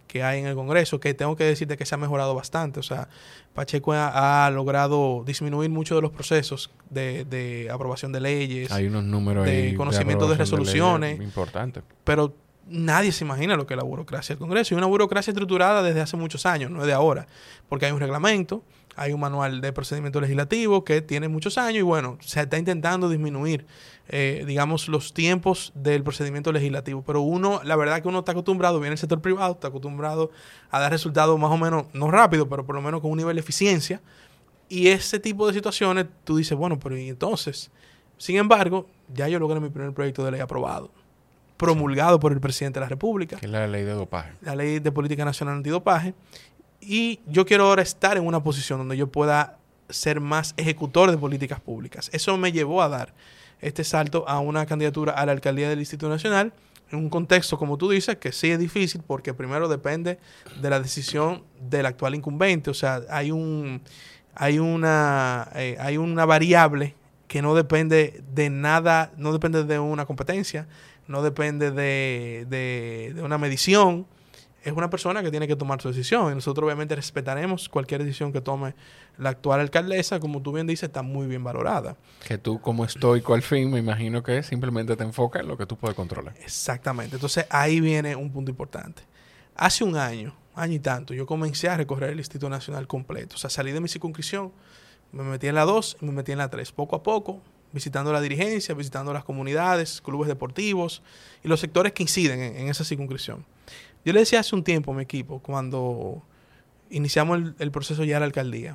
que hay en el Congreso, que tengo que decirte que se ha mejorado bastante. O sea, Pacheco ha, ha logrado disminuir mucho de los procesos de, de aprobación de leyes. Hay unos números de ahí conocimiento de, de resoluciones. Importantes. Pero nadie se imagina lo que es la burocracia del Congreso. Y una burocracia estructurada desde hace muchos años, no es de ahora. Porque hay un reglamento, hay un manual de procedimiento legislativo que tiene muchos años y bueno, se está intentando disminuir, eh, digamos, los tiempos del procedimiento legislativo. Pero uno, la verdad que uno está acostumbrado, viene el sector privado, está acostumbrado a dar resultados más o menos, no rápido, pero por lo menos con un nivel de eficiencia. Y ese tipo de situaciones, tú dices, bueno, pero ¿y entonces? Sin embargo, ya yo logré mi primer proyecto de ley aprobado, promulgado sí. por el presidente de la República. Que es la ley de dopaje. La ley de política nacional antidopaje. Y yo quiero ahora estar en una posición donde yo pueda ser más ejecutor de políticas públicas. Eso me llevó a dar este salto a una candidatura a la alcaldía del Instituto Nacional, en un contexto, como tú dices, que sí es difícil porque primero depende de la decisión del actual incumbente. O sea, hay un hay una eh, hay una variable que no depende de nada, no depende de una competencia, no depende de, de, de una medición. Es una persona que tiene que tomar su decisión y nosotros obviamente respetaremos cualquier decisión que tome la actual alcaldesa. Como tú bien dices, está muy bien valorada. Que tú, como estoico al fin, me imagino que simplemente te enfocas en lo que tú puedes controlar. Exactamente. Entonces ahí viene un punto importante. Hace un año, año y tanto, yo comencé a recorrer el Instituto Nacional completo. O sea, salí de mi circunscripción, me metí en la dos y me metí en la tres. Poco a poco, visitando la dirigencia, visitando las comunidades, clubes deportivos y los sectores que inciden en, en esa circunscripción. Yo le decía hace un tiempo a mi equipo, cuando iniciamos el, el proceso ya de la alcaldía,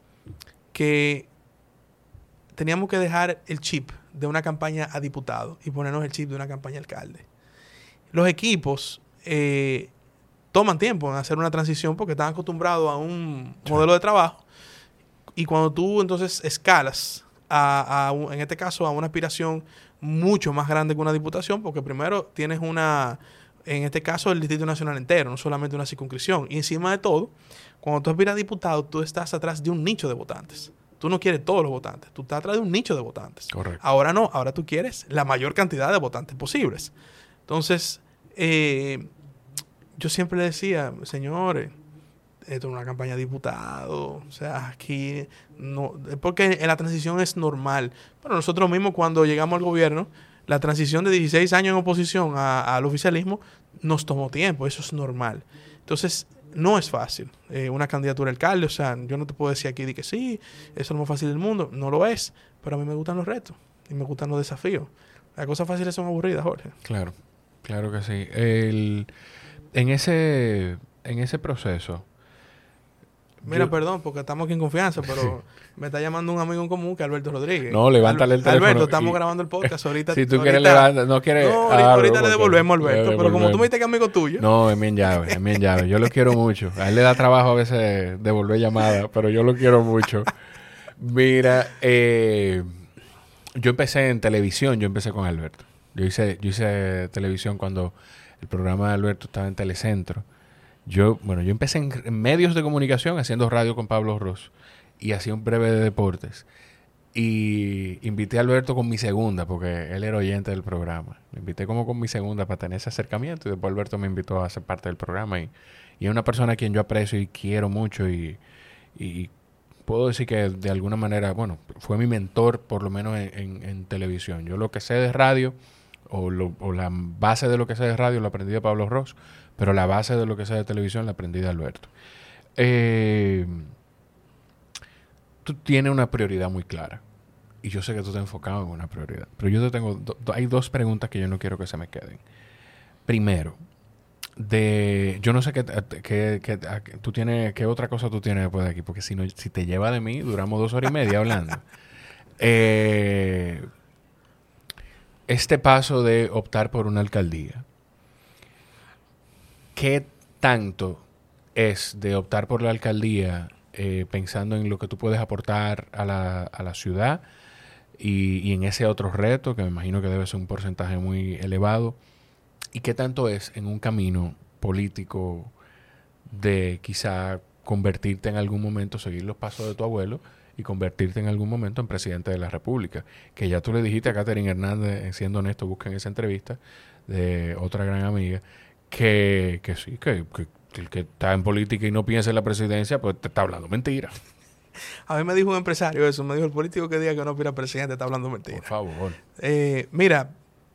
que teníamos que dejar el chip de una campaña a diputado y ponernos el chip de una campaña a alcalde. Los equipos eh, toman tiempo en hacer una transición porque están acostumbrados a un sí. modelo de trabajo y cuando tú entonces escalas a, a, en este caso, a una aspiración mucho más grande que una diputación, porque primero tienes una... en este caso el Distrito Nacional entero, no solamente una circunscripción. Y encima de todo, cuando tú aspiras a diputado, tú estás atrás de un nicho de votantes. Tú no quieres todos los votantes, tú estás atrás de un nicho de votantes. Correcto. Ahora no, ahora tú quieres la mayor cantidad de votantes posibles. Entonces, eh, yo siempre le decía, señores, esto es una campaña de diputado, o sea, aquí no, porque en la transición es normal. Pero nosotros mismos cuando llegamos al gobierno, la transición de dieciséis años en oposición a, al oficialismo nos tomó tiempo, eso es normal. Entonces, no es fácil eh, una candidatura a alcalde, o sea, yo no te puedo decir aquí de que sí, eso es lo más fácil del mundo, no lo es, pero a mí me gustan los retos y me gustan los desafíos. Las cosas fáciles son aburridas, Jorge. Claro, claro que sí. El, en ese, en ese proceso... Mira, yo... perdón, porque estamos aquí en confianza, pero me está llamando un amigo en común que es Alberto Rodríguez. No, levántale el teléfono. Alberto, estamos y... grabando el podcast ahorita. Si tú ahorita... quieres levantar, no quieres... No, ahorita, ah, ahorita no, le devolvemos a Alberto, le pero devolvemos. como tú me dijiste que es amigo tuyo. No, es bien llave, es bien llave. Yo lo quiero mucho. A él le da trabajo a veces devolver llamadas, pero yo lo quiero mucho. Mira, eh, yo empecé en televisión, yo empecé con Alberto. Yo hice, yo hice televisión cuando el programa de Alberto estaba en Telecentro. Yo, bueno, yo empecé en, en medios de comunicación haciendo radio con Pablo Ross y hacía un breve de deportes. Y invité a Alberto con mi segunda, porque él era oyente del programa. Lo invité como con mi segunda para tener ese acercamiento y después Alberto me invitó a ser parte del programa. Y, y es una persona a quien yo aprecio y quiero mucho y, y puedo decir que de alguna manera, bueno, fue mi mentor por lo menos en, en, en televisión. Yo lo que sé de radio o, lo, o la base de lo que sé de radio lo aprendí de Pablo Ross, pero la base de lo que sé de televisión la aprendí de Alberto. Eh, tú tienes una prioridad muy clara. Y yo sé que tú te has enfocado en una prioridad. Pero yo te tengo... Do, hay dos preguntas que yo no quiero que se me queden. Primero, de... Yo no sé qué, qué, qué, qué tú tienes... ¿Qué otra cosa tú tienes después de aquí? Porque si, no, si te lleva de mí, duramos dos horas y media hablando. eh, este paso de optar por una alcaldía... ¿Qué tanto es de optar por la alcaldía eh, pensando en lo que tú puedes aportar a la, a la ciudad y, y en ese otro reto, que me imagino que debe ser un porcentaje muy elevado? ¿Y qué tanto es en un camino político de quizá convertirte en algún momento, seguir los pasos de tu abuelo y convertirte en algún momento en presidente de la República? Que ya tú le dijiste a Catherine Hernández, siendo honesto, busquen esa entrevista de otra gran amiga, Que, que sí, que, que El que está en política y no piensa en la presidencia, pues te está hablando mentira. A mí me dijo un empresario eso, me dijo el político que diga que no aspira a presidente está hablando mentira. Por favor. Eh, mira,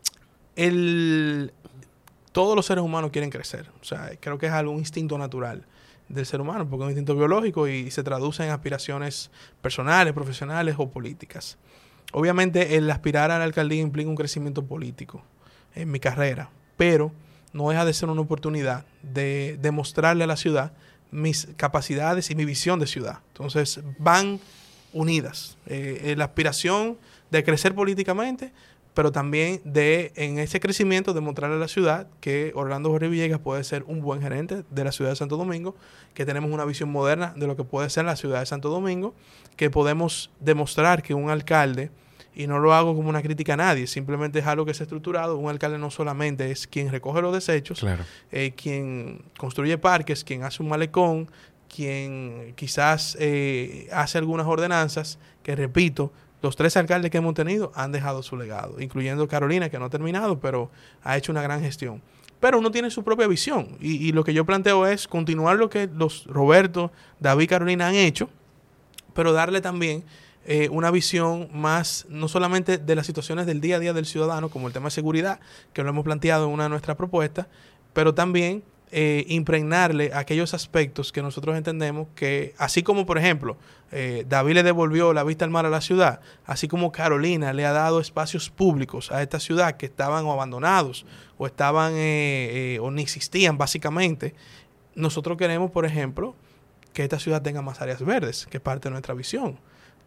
el, todos los seres humanos quieren crecer. O sea, creo que es algo, un instinto natural del ser humano, porque es un instinto biológico y se traduce en aspiraciones personales, profesionales o políticas. Obviamente, el aspirar a la alcaldía implica un crecimiento político en mi carrera, pero no deja de ser una oportunidad de demostrarle a la ciudad mis capacidades y mi visión de ciudad. Entonces, van unidas. Eh, la aspiración de crecer políticamente, pero también de, en ese crecimiento, demostrarle a la ciudad que Orlando Jorge Villegas puede ser un buen gerente de la ciudad de Santo Domingo, que tenemos una visión moderna de lo que puede ser la ciudad de Santo Domingo, que podemos demostrar que un alcalde, y no lo hago como una crítica a nadie, simplemente es algo que se ha estruturado. Un alcalde no solamente es quien recoge los desechos, claro. eh, quien construye parques, quien hace un malecón, quien quizás eh, hace algunas ordenanzas, que repito, los tres alcaldes que hemos tenido han dejado su legado, incluyendo Carolina, que no ha terminado, pero ha hecho una gran gestión. Pero uno tiene su propia visión, y, y lo que yo planteo es continuar lo que los Roberto, David y Carolina han hecho, pero darle también Eh, una visión más, no solamente de las situaciones del día a día del ciudadano, como el tema de seguridad, que lo hemos planteado en una de nuestras propuestas, pero también eh, impregnarle aquellos aspectos que nosotros entendemos que, así como, por ejemplo, eh, David le devolvió la vista al mar a la ciudad, así como Carolina le ha dado espacios públicos a esta ciudad que estaban o abandonados o estaban eh, eh, o ni existían básicamente, nosotros queremos, por ejemplo, que esta ciudad tenga más áreas verdes, que es parte de nuestra visión,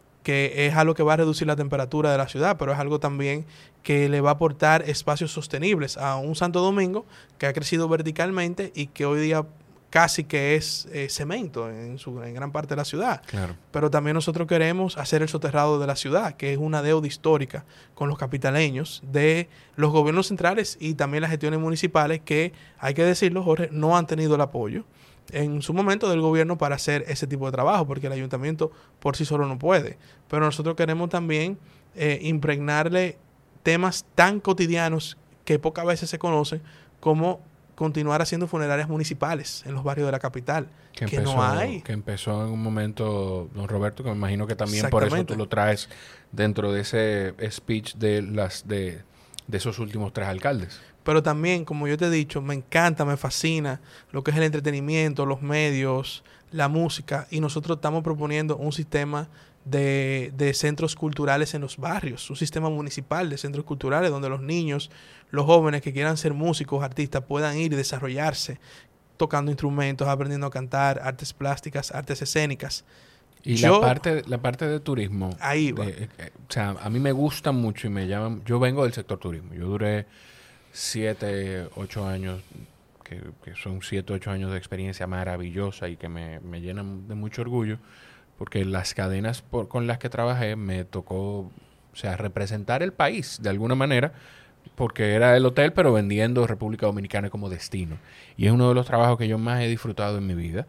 que es algo que va a reducir la temperatura de la ciudad, pero es algo también que le va a aportar espacios sostenibles a un Santo Domingo que ha crecido verticalmente y que hoy día casi que es eh, cemento en, su, en gran parte de la ciudad. Claro. Pero también nosotros queremos hacer el soterrado de la ciudad, que es una deuda histórica con los capitaleños de los gobiernos centrales y también las gestiones municipales que, hay que decirlo, Jorge, no han tenido el apoyo en su momento del gobierno para hacer ese tipo de trabajo, porque el ayuntamiento por sí solo no puede. Pero nosotros queremos también eh, impregnarle temas tan cotidianos que pocas veces se conocen, como continuar haciendo funerarias municipales en los barrios de la capital, que, que empezó, no hay. Que empezó en un momento, don Roberto, que me imagino que también por eso tú lo traes dentro de ese speech de las de, de esos últimos tres alcaldes. Pero también, como yo te he dicho, me encanta, me fascina lo que es el entretenimiento, los medios, la música. Y nosotros estamos proponiendo un sistema de, de centros culturales en los barrios, un sistema municipal de centros culturales donde los niños, los jóvenes que quieran ser músicos, artistas, puedan ir y desarrollarse tocando instrumentos, aprendiendo a cantar, artes plásticas, artes escénicas. Y yo, la parte la parte de turismo. Ahí va. De, eh, o sea, a mí me gusta mucho y me llaman. Yo vengo del sector turismo. Yo duré siete, ocho años, que, que son siete, ocho años de experiencia maravillosa y que me, me llenan de mucho orgullo, porque las cadenas por, con las que trabajé me tocó, o sea, representar el país de alguna manera, porque era el hotel, pero vendiendo República Dominicana como destino. Y es uno de los trabajos que yo más he disfrutado en mi vida.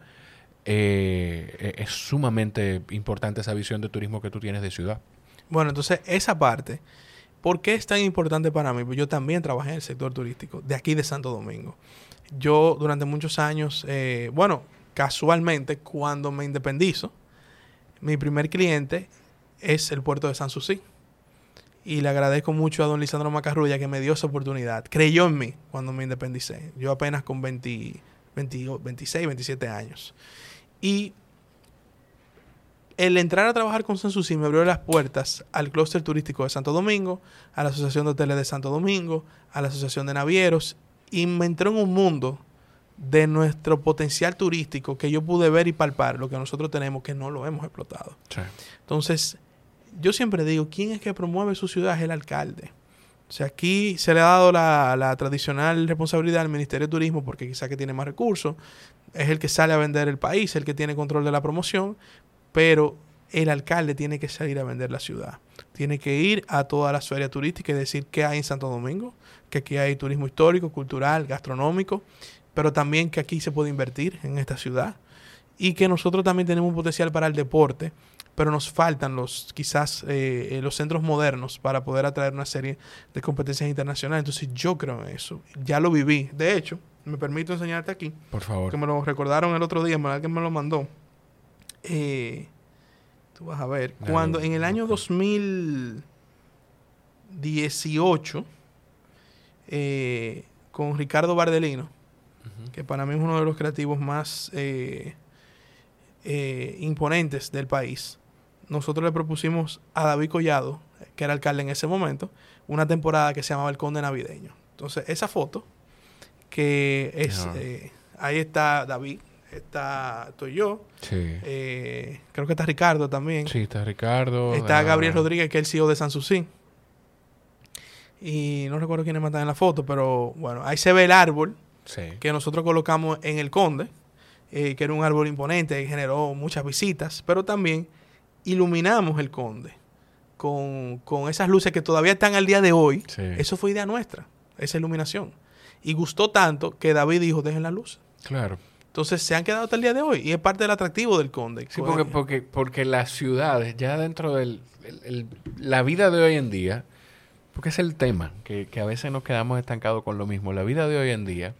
Eh, es sumamente importante esa visión de turismo que tú tienes de ciudad. Bueno, entonces esa parte, ¿por qué es tan importante para mí? Pues yo también trabajé en el sector turístico de aquí de Santo Domingo. Yo durante muchos años, eh, bueno, casualmente cuando me independizo, mi primer cliente es el puerto de Sanssouci. Y le agradezco mucho a don Lisandro Macarrulla que me dio esa oportunidad. Creyó en mí cuando me independicé. Yo apenas con veinte, veinte, veintiséis, veintisiete años. Y el entrar a trabajar con Sanssouci me abrió las puertas al clúster turístico de Santo Domingo, a la Asociación de Hoteles de Santo Domingo, a la Asociación de Navieros, y me entró en un mundo de nuestro potencial turístico que yo pude ver y palpar, lo que nosotros tenemos que no lo hemos explotado. Sí. Entonces, yo siempre digo, ¿quién es que promueve su ciudad? Es el alcalde. O sea, aquí se le ha dado la, la tradicional responsabilidad al Ministerio de Turismo porque quizá que tiene más recursos, es el que sale a vender el país, el que tiene control de la promoción, pero el alcalde tiene que salir a vender la ciudad. Tiene que ir a todas las ferias turísticas y decir qué hay en Santo Domingo, que aquí hay turismo histórico, cultural, gastronómico, pero también que aquí se puede invertir en esta ciudad y que nosotros también tenemos un potencial para el deporte, pero nos faltan los quizás eh, los centros modernos para poder atraer una serie de competencias internacionales. Entonces yo creo en eso. Ya lo viví. De hecho, me permito enseñarte aquí. Por favor. Que me lo recordaron el otro día, alguien me lo mandó. Eh, tú vas a ver. Dale, cuando en el año dos mil dieciocho, eh, con Ricardo Bardelino, uh-huh. que para mí es uno de los creativos más eh, eh, imponentes del país, nosotros le propusimos a David Collado, que era alcalde en ese momento, una temporada que se llamaba El Conde Navideño. Entonces, esa foto, que es... Uh-huh. Eh, ahí está David, está estoy yo. Sí. Eh, creo que está Ricardo también. Sí, está Ricardo. Está uh, Gabriel Rodríguez, que es el C E O de Sanssouci. Y no recuerdo quiénes matan en la foto, pero bueno, ahí se ve el árbol sí. que nosotros colocamos en el Conde, eh, que era un árbol imponente y generó muchas visitas, pero también iluminamos el Conde con, con esas luces que todavía están al día de hoy. Sí. Eso fue idea nuestra, esa iluminación. Y gustó tanto que David dijo, dejen la luz. Claro. Entonces se han quedado hasta el día de hoy y es parte del atractivo del Conde. Sí, porque, porque, porque las ciudades, ya dentro de la vida de hoy en día, porque es el tema, que, que a veces nos quedamos estancados con lo mismo. La vida de hoy en día,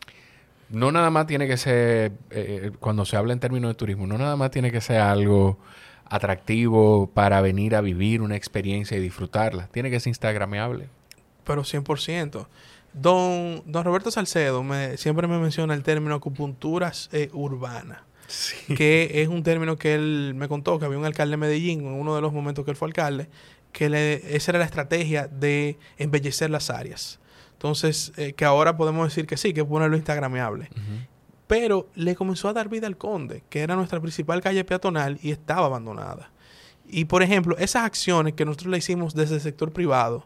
no nada más tiene que ser, eh, cuando se habla en términos de turismo, no nada más tiene que ser algo atractivo para venir a vivir una experiencia y disfrutarla. Tiene que ser instagrameable. Pero cien por ciento. Don, don Roberto Salcedo me, siempre me menciona el término acupunturas eh, urbana. Sí. Que es un término que él me contó, que había un alcalde de Medellín, en uno de los momentos que él fue alcalde, que le, esa era la estrategia de embellecer las áreas. Entonces, eh, que ahora podemos decir que sí, que es ponerlo instagrameable. Uh-huh. Pero le comenzó a dar vida al Conde, que era nuestra principal calle peatonal y estaba abandonada. Y, por ejemplo, esas acciones que nosotros le hicimos desde el sector privado,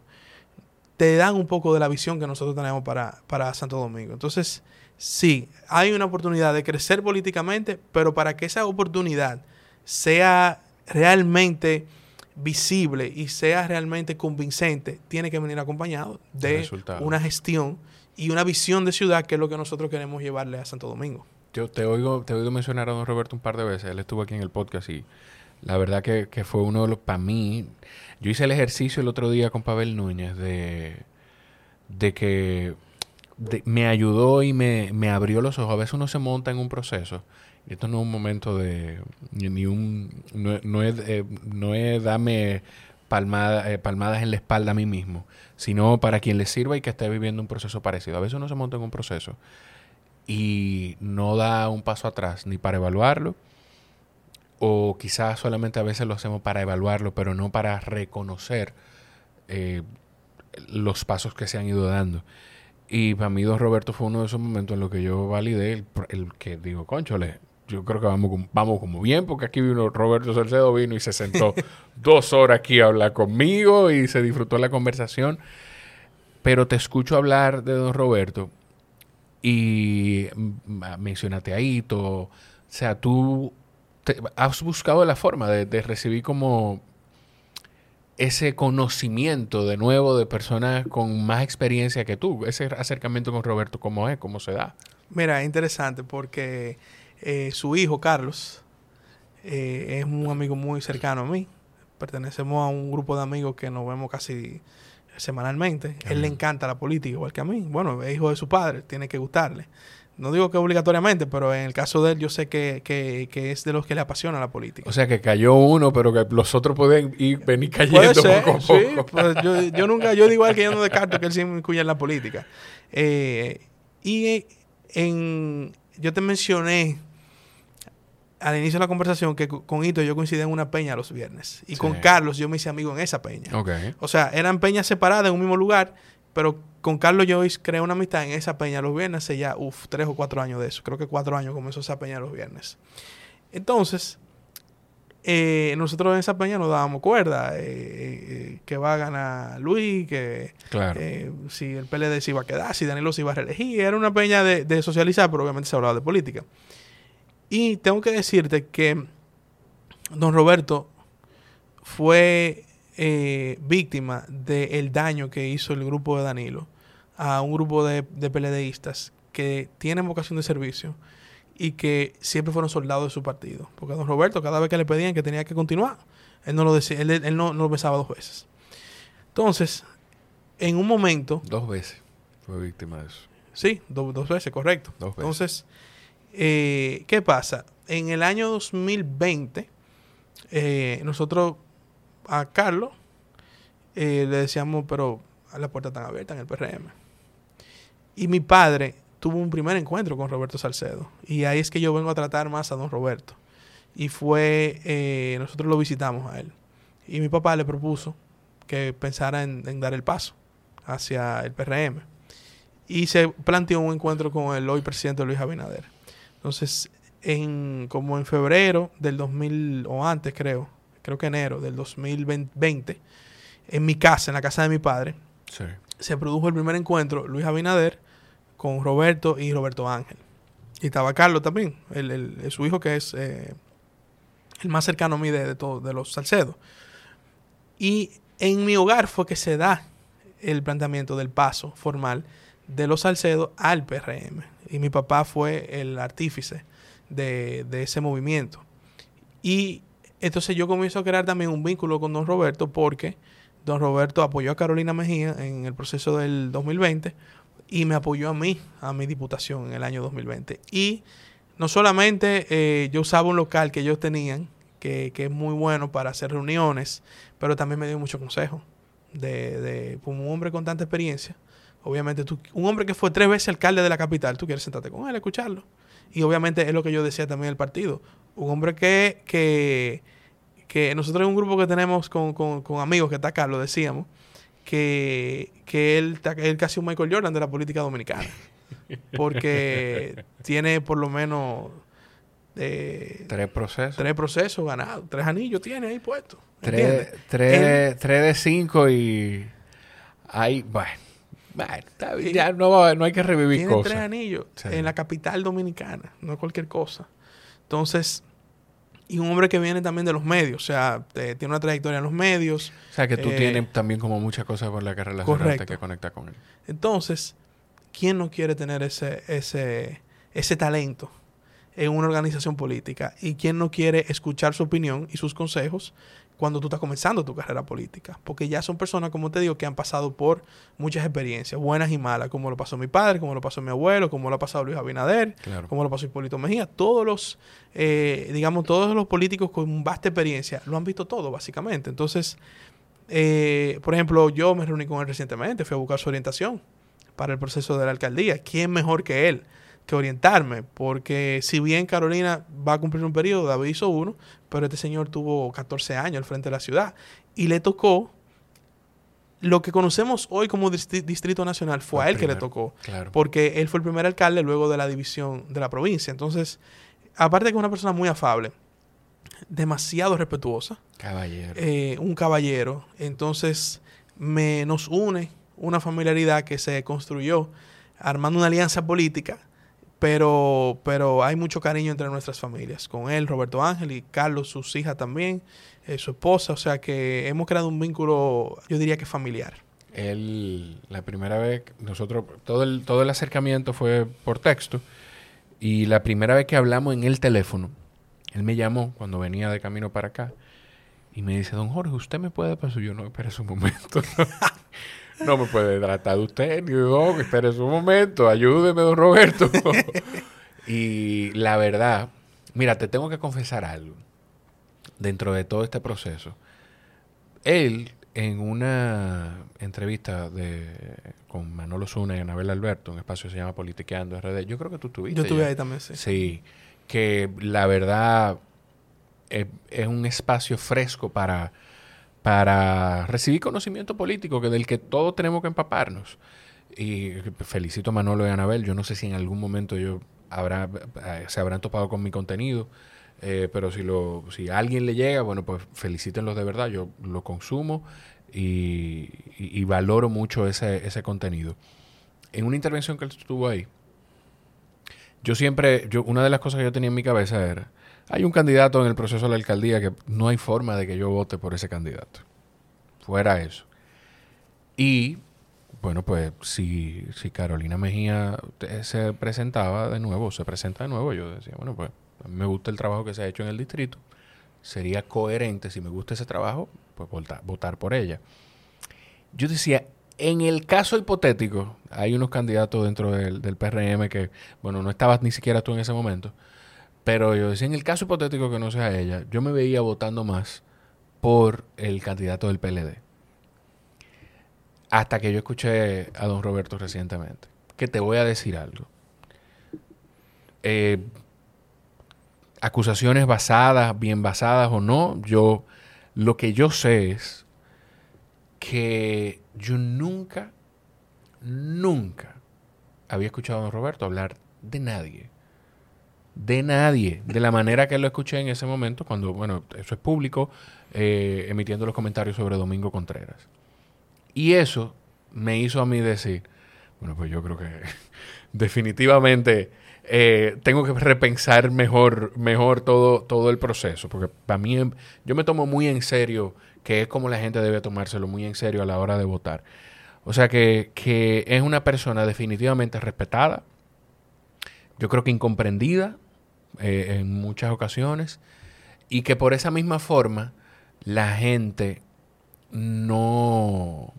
te dan un poco de la visión que nosotros tenemos para, para Santo Domingo. Entonces, sí, hay una oportunidad de crecer políticamente, pero para que esa oportunidad sea realmente visible y sea realmente convincente, tiene que venir acompañado de resultado. Una gestión y una visión de ciudad, que es lo que nosotros queremos llevarle a Santo Domingo. Yo te oigo, te oigo mencionar a don Roberto un par de veces. Él estuvo aquí en el podcast y la verdad que, que fue uno de los, para mí, yo hice el ejercicio el otro día con Pavel Núñez de, de que de, me ayudó y me, me abrió los ojos. A veces uno se monta en un proceso y esto no es un momento de, ni un, no, no es, eh, no es darme palmada, eh, palmadas en la espalda a mí mismo, sino para quien le sirva y que esté viviendo un proceso parecido. A veces uno se monta en un proceso y no da un paso atrás ni para evaluarlo, o quizás solamente a veces lo hacemos para evaluarlo, pero no para reconocer eh, los pasos que se han ido dando. Y para mí, don Roberto fue uno de esos momentos en los que yo validé el, el que digo, cónchole, yo creo que vamos, vamos como bien, porque aquí vino Roberto Salcedo, vino y se sentó dos horas aquí a hablar conmigo y se disfrutó la conversación. Pero te escucho hablar de don Roberto y mencionaste a Hito. O sea, tú te, has buscado la forma de, de recibir como ese conocimiento de nuevo de personas con más experiencia que tú. Ese acercamiento con Roberto, ¿cómo es? ¿Cómo se da? Mira, es interesante porque eh, su hijo, Carlos, eh, es un amigo muy cercano a mí. Pertenecemos a un grupo de amigos que nos vemos casi semanalmente. Uh-huh. Él le encanta la política, igual que a mí. Bueno, es hijo de su padre, tiene que gustarle. No digo que obligatoriamente, pero en el caso de él yo sé que, que, que es de los que le apasiona la política. O sea, que cayó uno, pero que los otros pueden ir, venir cayendo Puede ser, poco a sí, poco. Pues yo, yo nunca, yo digo que yo no descarto que él se incluya en la política. Eh, y en, yo te mencioné al inicio de la conversación que con Hito yo coincidí en una peña los viernes. Y sí. Con Carlos yo me hice amigo en esa peña. Okay. O sea, eran peñas separadas en un mismo lugar, pero con Carlos yo creé una amistad en esa peña los viernes hace ya, uff, tres o cuatro años de eso. Creo que cuatro años comenzó esa peña los viernes. Entonces, eh, nosotros en esa peña nos dábamos cuerda. Eh, eh, que va a ganar Luis, que claro. eh, si el P L D se iba a quedar, si Danilo se iba a reelegir. Era una peña de, de socializar, pero obviamente se hablaba de política. Y tengo que decirte que don Roberto fue eh, víctima del daño que hizo el grupo de Danilo a un grupo de, de PLDistas que tienen vocación de servicio y que siempre fueron soldados de su partido. Porque a don Roberto, cada vez que le pedían que tenía que continuar, él no lo decía, él, él no, no lo besaba dos veces. Entonces, en un momento... Dos veces fue víctima de eso. Sí, do, dos veces, correcto. Dos veces. Entonces, eh, ¿qué pasa? En el año dos mil veinte, eh, nosotros a Carlos eh, le decíamos, pero a la puerta están abiertas en el P R M. Y mi padre tuvo un primer encuentro con Roberto Salcedo. Y ahí es que yo vengo a tratar más a don Roberto. Y fue, eh, nosotros lo visitamos a él. Y mi papá le propuso que pensara en, en dar el paso hacia el P R M. Y se planteó un encuentro con el hoy presidente Luis Abinader. Entonces, en, como en febrero del dos mil, o antes creo, creo que enero del dos mil veinte, en mi casa, en la casa de mi padre, sí, se produjo el primer encuentro, Luis Abinader, con Roberto y Roberto Ángel. Y estaba Carlos también, el, el, su hijo que es eh, el más cercano a mí de, de, todo, de los Salcedo. Y en mi hogar fue que se da el planteamiento del paso formal de los Salcedo al P R M. Y mi papá fue el artífice de, de ese movimiento. Y entonces yo comienzo a crear también un vínculo con don Roberto porque don Roberto apoyó a Carolina Mejía en el proceso del dos mil veinte y me apoyó a mí, a mi diputación en el año dos mil veinte. Y no solamente eh, yo usaba un local que ellos tenían, que, que es muy bueno para hacer reuniones, pero también me dio mucho consejo. De, de, como un hombre con tanta experiencia, obviamente tú, un hombre que fue tres veces alcalde de la capital, tú quieres sentarte con él, escucharlo. Y obviamente es lo que yo decía también del partido. Un hombre que, que, que nosotros en un grupo que tenemos con, con, con amigos que está acá, lo decíamos, que, que él es casi un Michael Jordan de la política dominicana. Porque tiene por lo menos eh, tres procesos. Tres procesos ganados. Tres anillos tiene ahí puestos. Tres, tres, tres de cinco y ahí, bueno, bueno está bien, ya no, no hay que revivir tiene cosas. Tiene tres anillos sí. En la capital dominicana, no es cualquier cosa. Entonces, y un hombre que viene también de los medios, o sea, te, tiene una trayectoria en los medios. O sea, que tú eh, tienes también como muchas cosas por las que relacionarte que conecta con él. Entonces, ¿quién no quiere tener ese, ese, ese talento en una organización política? ¿Y quién no quiere escuchar su opinión y sus consejos cuando tú estás comenzando tu carrera política? Porque ya son personas, como te digo, que han pasado por muchas experiencias, buenas y malas, como lo pasó mi padre, como lo pasó mi abuelo, como lo ha pasado Luis Abinader, claro. Como lo pasó Hipólito Mejía. Todos los, eh, digamos, todos los políticos con vasta experiencia lo han visto todo, básicamente. Entonces, eh, por ejemplo, yo me reuní con él recientemente, fui a buscar su orientación para el proceso de la alcaldía. ¿Quién mejor que él que orientarme? Porque si bien Carolina va a cumplir un periodo, David hizo uno, pero este señor tuvo catorce años al frente de la ciudad y le tocó lo que conocemos hoy como dist- Distrito Nacional. Fue el a él primer, que le tocó, claro. Porque él fue el primer alcalde luego de la división de la provincia. Entonces, aparte de que es una persona muy afable, demasiado respetuosa, caballero, eh, un caballero, entonces me nos une una familiaridad que se construyó armando una alianza política. Pero, pero hay mucho cariño entre nuestras familias. Con él, Roberto Ángel y Carlos, sus hijas también, eh, su esposa. O sea que hemos creado un vínculo, yo diría que familiar. Él, la primera vez, nosotros, todo el, todo el acercamiento fue por texto. Y la primera vez que hablamos en el teléfono, él me llamó cuando venía de camino para acá. Y me dice, don Jorge, ¿usted me puede pasar? Yo, no, espera un momento. No me puede tratar de usted, ni de don, espere un momento, ayúdeme, don Roberto. Y la verdad, mira, te tengo que confesar algo. Dentro de todo este proceso, él, en una entrevista de con Manolo Zuna y Anabel Alberto, un espacio que se llama Politiqueando R D, yo creo que tú estuviste. Yo estuve ya. ahí también, sí. Sí, que la verdad es, es un espacio fresco para... para recibir conocimiento político que del que todos tenemos que empaparnos. Y felicito a Manolo y a Anabel. Yo no sé si en algún momento yo habrá, se habrán topado con mi contenido, eh, pero si, lo, si a alguien le llega, bueno, pues felicítenlos de verdad. Yo lo consumo y, y, y valoro mucho ese, ese contenido. En una intervención que él estuvo ahí, yo siempre, yo, una de las cosas que yo tenía en mi cabeza era, hay un candidato en el proceso de la alcaldía que no hay forma de que yo vote por ese candidato. Fuera eso. Y, bueno, pues, si, si Carolina Mejía se presentaba de nuevo, se presenta de nuevo, yo decía, bueno, pues, a mí me gusta el trabajo que se ha hecho en el distrito. Sería coherente, si me gusta ese trabajo, pues votar, votar por ella. Yo decía, En el caso hipotético, hay unos candidatos dentro del, del P R M que, bueno, no estabas ni siquiera tú en ese momento, pero yo decía, en el caso hipotético que no sea ella, yo me veía votando más por el candidato del P L D. Hasta que yo escuché a don Roberto recientemente. Que te voy a decir algo. Eh, acusaciones basadas, bien basadas o no, yo lo que yo sé es que yo nunca, nunca había escuchado a don Roberto hablar de nadie. De nadie. De la manera que lo escuché en ese momento, cuando, bueno, eso es público, eh, emitiendo los comentarios sobre Domingo Contreras. Y eso me hizo a mí decir, bueno, pues yo creo que definitivamente eh, tengo que repensar mejor, mejor todo, todo el proceso. Porque para mí, yo me tomo muy en serio, que es como la gente debe tomárselo muy en serio a la hora de votar. O sea que, que es una persona definitivamente respetada, yo creo que incomprendida eh, en muchas ocasiones, y que por esa misma forma la gente no...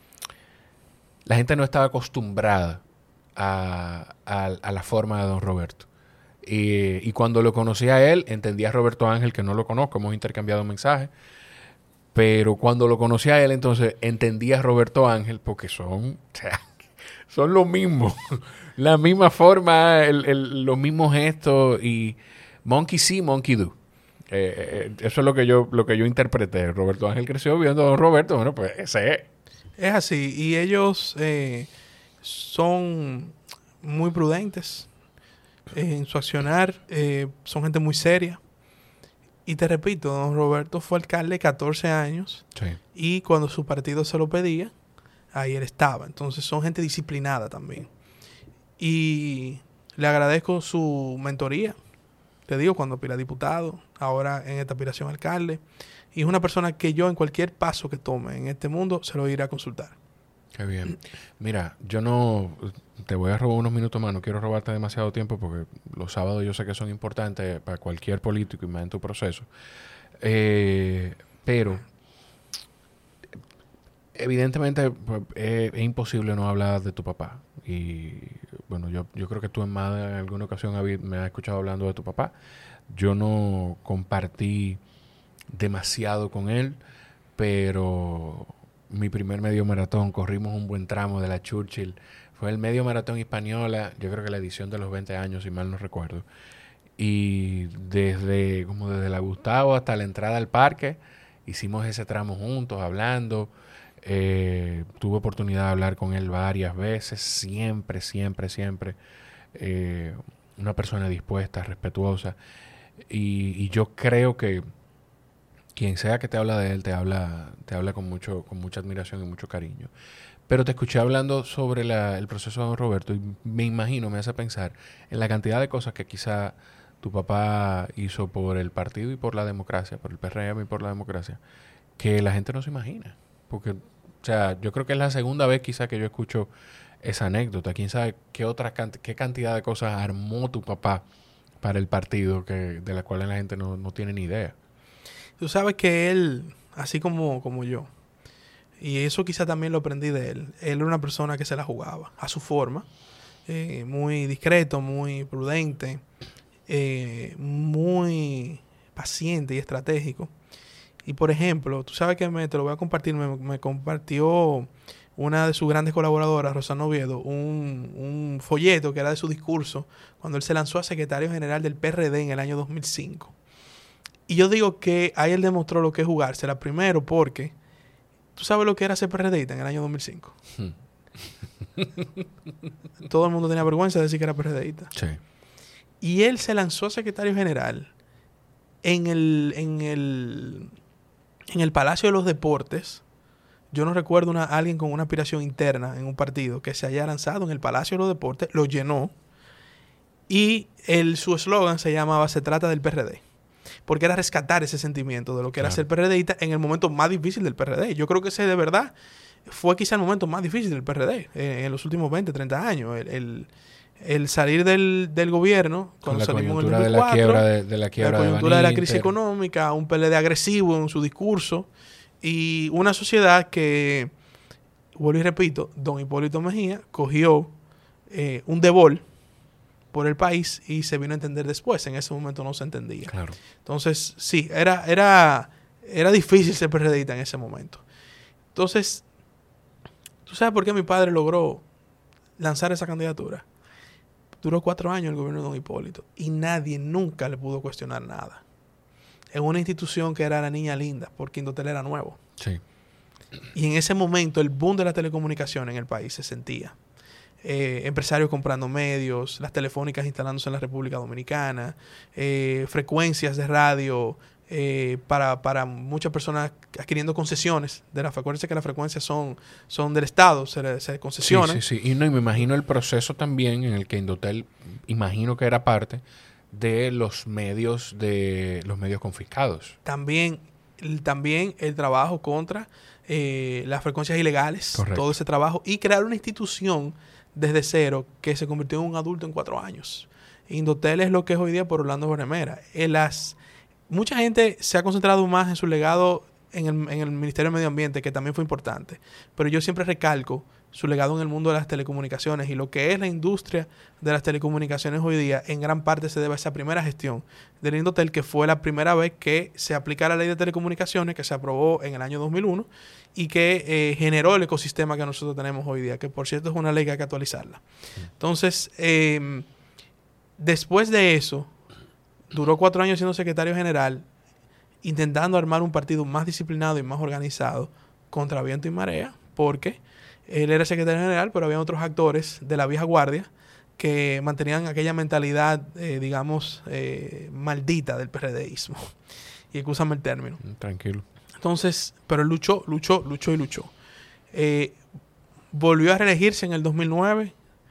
La gente no estaba acostumbrada a, a, a la forma de don Roberto. Y, y cuando lo conocí a él, entendí a Roberto Ángel, que no lo conozco, hemos intercambiado mensajes. Pero cuando lo conocí a él, entonces entendí a Roberto Ángel, porque son, o sea, son lo mismo. La misma forma, el, el, los mismos gestos y monkey see, monkey do. Eh, eh, eso es lo que yo lo que yo interpreté. Roberto Ángel creció viendo a don Roberto. Bueno, pues ese es. Es así. Y ellos eh, son muy prudentes eh, en su accionar. Eh, son gente muy seria. Y te repito, don Roberto fue alcalde catorce años. Sí. Y cuando su partido se lo pedía, ahí él estaba. Entonces son gente disciplinada también. Y le agradezco su mentoría. Te digo, cuando era diputado, ahora en esta aspiración alcalde. Y es una persona que yo en cualquier paso que tome en este mundo se lo iré a consultar. Qué bien. Mira, yo no... Te voy a robar unos minutos más. No quiero robarte demasiado tiempo porque los sábados yo sé que son importantes para cualquier político y más en tu proceso. Eh, pero... Evidentemente pues, es, es imposible no hablar de tu papá. Y bueno, yo, yo creo que tú en más de alguna ocasión me has escuchado hablando de tu papá. Yo no compartí demasiado con él, pero mi primer medio maratón, corrimos un buen tramo de la Churchill. Fue el medio maratón Hispaniola, yo creo que la edición de los veinte años, si mal no recuerdo. Y desde, como desde la Gustavo hasta la entrada al parque, hicimos ese tramo juntos, hablando. Eh, tuve oportunidad de hablar con él varias veces, siempre, siempre, siempre. Eh, una persona dispuesta, respetuosa. Y, y yo creo que quien sea que te habla de él, te habla, te habla con mucho, con mucha admiración y mucho cariño. Pero te escuché hablando sobre la, el proceso de don Roberto y me imagino, me hace pensar en la cantidad de cosas que quizá tu papá hizo por el partido y por la democracia, por el P R M y por la democracia, que la gente no se imagina. Porque, o sea, yo creo que es la segunda vez quizá que yo escucho esa anécdota. ¿Quién sabe qué otras qué cantidad de cosas armó tu papá para el partido que, de la cual la gente no, no tiene ni idea? Tú sabes que él, así como, como yo, y eso quizá también lo aprendí de él, él era una persona que se la jugaba a su forma, eh, muy discreto, muy prudente, eh, muy paciente y estratégico. Y por ejemplo, tú sabes que me, te lo voy a compartir, me, me compartió una de sus grandes colaboradoras, Rosana Oviedo, un, un folleto que era de su discurso cuando él se lanzó a secretario general del P R D en el año dos mil cinco. Y yo digo que ahí él demostró lo que es jugársela. Primero porque tú sabes lo que era ser PRDista en el año dos mil cinco. Hmm. Todo el mundo tenía vergüenza de decir que era PRDista. Sí. Y él se lanzó a secretario general en el, en el, en el Palacio de los Deportes. Yo no recuerdo una, alguien con una aspiración interna en un partido que se haya lanzado en el Palacio de los Deportes, lo llenó. Y el, su eslogan se llamaba "Se trata del P R D". Porque era rescatar ese sentimiento de lo que claro. era ser PRDista en el momento más difícil del P R D. Yo creo que ese de verdad fue quizá el momento más difícil del P R D eh, en los últimos veinte, treinta años. El, el, el salir del, del gobierno, cuando la salimos en el dos mil cuatro, de la quiebra de, de la quiebra la coyuntura de, de la crisis económica, un P L D agresivo en su discurso y una sociedad que vuelvo y repito, don Hipólito Mejía cogió eh, un debol por el país y se vino a entender después. En ese momento no se entendía. Claro. Entonces, sí, era, era, era difícil ser PRDista en ese momento. Entonces, ¿tú sabes por qué mi padre logró lanzar esa candidatura? Duró cuatro años el gobierno de don Hipólito y nadie nunca le pudo cuestionar nada. En una institución que era la niña linda, porque Indotel era nuevo. Sí. Y en ese momento el boom de la telecomunicación en el país se sentía. Eh, empresarios comprando medios, las telefónicas instalándose en la República Dominicana, eh, frecuencias de radio eh, para, para muchas personas adquiriendo concesiones de las frecuencias, que las frecuencias son, son del Estado, se, se concesionan. Sí, sí, sí. Y, no, y me imagino el proceso también en el que Indotel, imagino que era parte de los medios de los medios confiscados. También, el, también el trabajo contra eh, las frecuencias ilegales, Correcto. Todo ese trabajo, y crear una institución desde cero que se convirtió en un adulto en cuatro años. Indotel es lo que es hoy día por Orlando Jorge En las, mucha gente se ha concentrado más en su legado en el, en el Ministerio de Medio Ambiente, que también fue importante, pero yo siempre recalco su legado en el mundo de las telecomunicaciones, y lo que es la industria de las telecomunicaciones hoy día en gran parte se debe a esa primera gestión del Indotel, que fue la primera vez que se aplica la ley de telecomunicaciones, que se aprobó en el año dos mil uno y que eh, generó el ecosistema que nosotros tenemos hoy día, que por cierto es una ley que hay que actualizarla. Entonces, eh, después de eso, duró cuatro años siendo secretario general, intentando armar un partido más disciplinado y más organizado contra viento y marea, porque él era secretario general, pero había otros actores de la vieja guardia que mantenían aquella mentalidad, eh, digamos, eh, maldita del PRDismo. Y excúsame el término. Tranquilo. Entonces, pero él luchó, luchó, luchó y luchó. Eh, volvió a reelegirse en el dos mil nueve.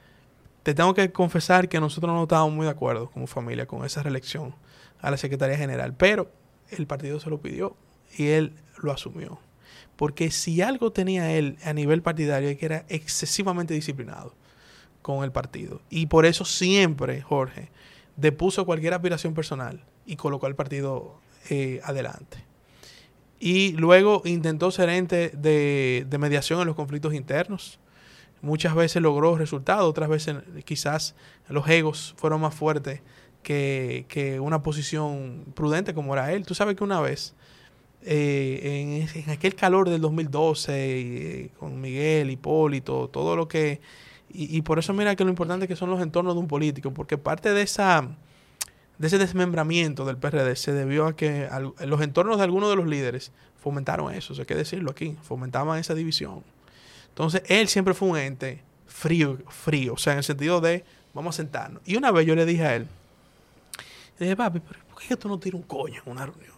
Te tengo que confesar que nosotros no estábamos muy de acuerdo como familia con esa reelección a la Secretaría General, pero el partido se lo pidió y él lo asumió. Porque si algo tenía él a nivel partidario es que era excesivamente disciplinado con el partido. Y por eso siempre, Jorge, depuso cualquier aspiración personal y colocó al partido eh, adelante. Y luego intentó ser ente de, de mediación en los conflictos internos. Muchas veces logró resultados, otras veces quizás los egos fueron más fuertes que, que una posición prudente como era él. Tú sabes que una vez, eh, en, en aquel calor del dos mil doce, eh, con Miguel, Hipólito, todo lo que... Y, y por eso mira que lo importante que son los entornos de un político, porque parte de esa de ese desmembramiento del P R D se debió a que al, los entornos de algunos de los líderes fomentaron eso, o sea, hay que decirlo aquí, fomentaban esa división. Entonces, él siempre fue un ente frío, frío, o sea, en el sentido de, vamos a sentarnos. Y una vez yo le dije a él, le dije, papi, ¿pero por qué tú no tiras un coño en una reunión?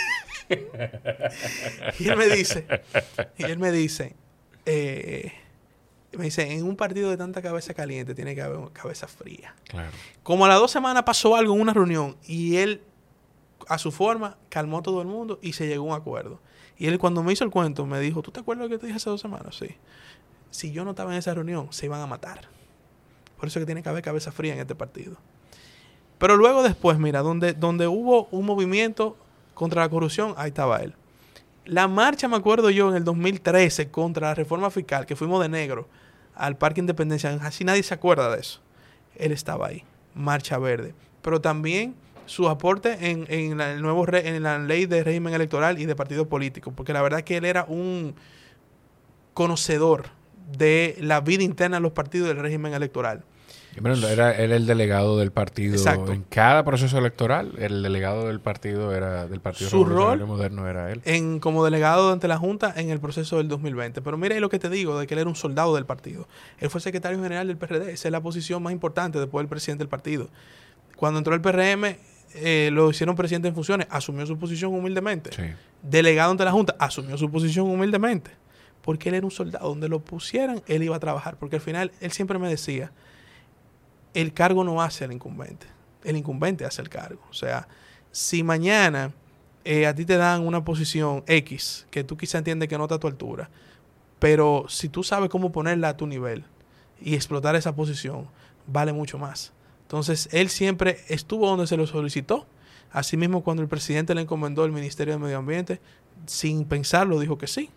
y él me dice, y él me dice, eh, me dice, en un partido de tanta cabeza caliente tiene que haber una cabeza fría. Claro. Como a las dos semanas pasó algo en una reunión y él, a su forma, calmó a todo el mundo y se llegó a un acuerdo. Y él, cuando me hizo el cuento, me dijo, ¿tú te acuerdas lo que te dije hace dos semanas? Sí. Si yo no estaba en esa reunión, se iban a matar. Por eso es que tiene que haber cabeza fría en este partido. Pero luego después, mira, donde, donde hubo un movimiento contra la corrupción, ahí estaba él. La marcha, me acuerdo yo, en el dos mil trece contra la reforma fiscal, que fuimos de negro al Parque Independencia, así nadie se acuerda de eso. Él estaba ahí, Marcha Verde. Pero también su aporte en, en, la, el nuevo re, en la ley de régimen electoral y de partido político, porque la verdad es que él era un conocedor de la vida interna de los partidos del régimen electoral. Bueno, era, era el delegado del partido. Exacto. En cada proceso electoral, el delegado del partido era del Partido Su Revolucionario rol Moderno era él. En, como delegado ante la Junta en el proceso del dos mil veinte. Pero mira ahí lo que te digo, de que él era un soldado del partido. Él fue secretario general del P R D. Esa es la posición más importante después del presidente del partido. Cuando entró el P R M, eh, lo hicieron presidente en funciones. Asumió su posición humildemente. Sí. Delegado ante la Junta, asumió su posición humildemente. Porque él era un soldado. Donde lo pusieran, él iba a trabajar. Porque al final, él siempre me decía, el cargo no hace al incumbente. El incumbente hace el cargo. O sea, si mañana eh, a ti te dan una posición X, que tú quizá entiendes que no está a tu altura, pero si tú sabes cómo ponerla a tu nivel y explotar esa posición, vale mucho más. Entonces, él siempre estuvo donde se lo solicitó. Asimismo, cuando el presidente le encomendó el Ministerio de Medio Ambiente, sin pensarlo, dijo que sí.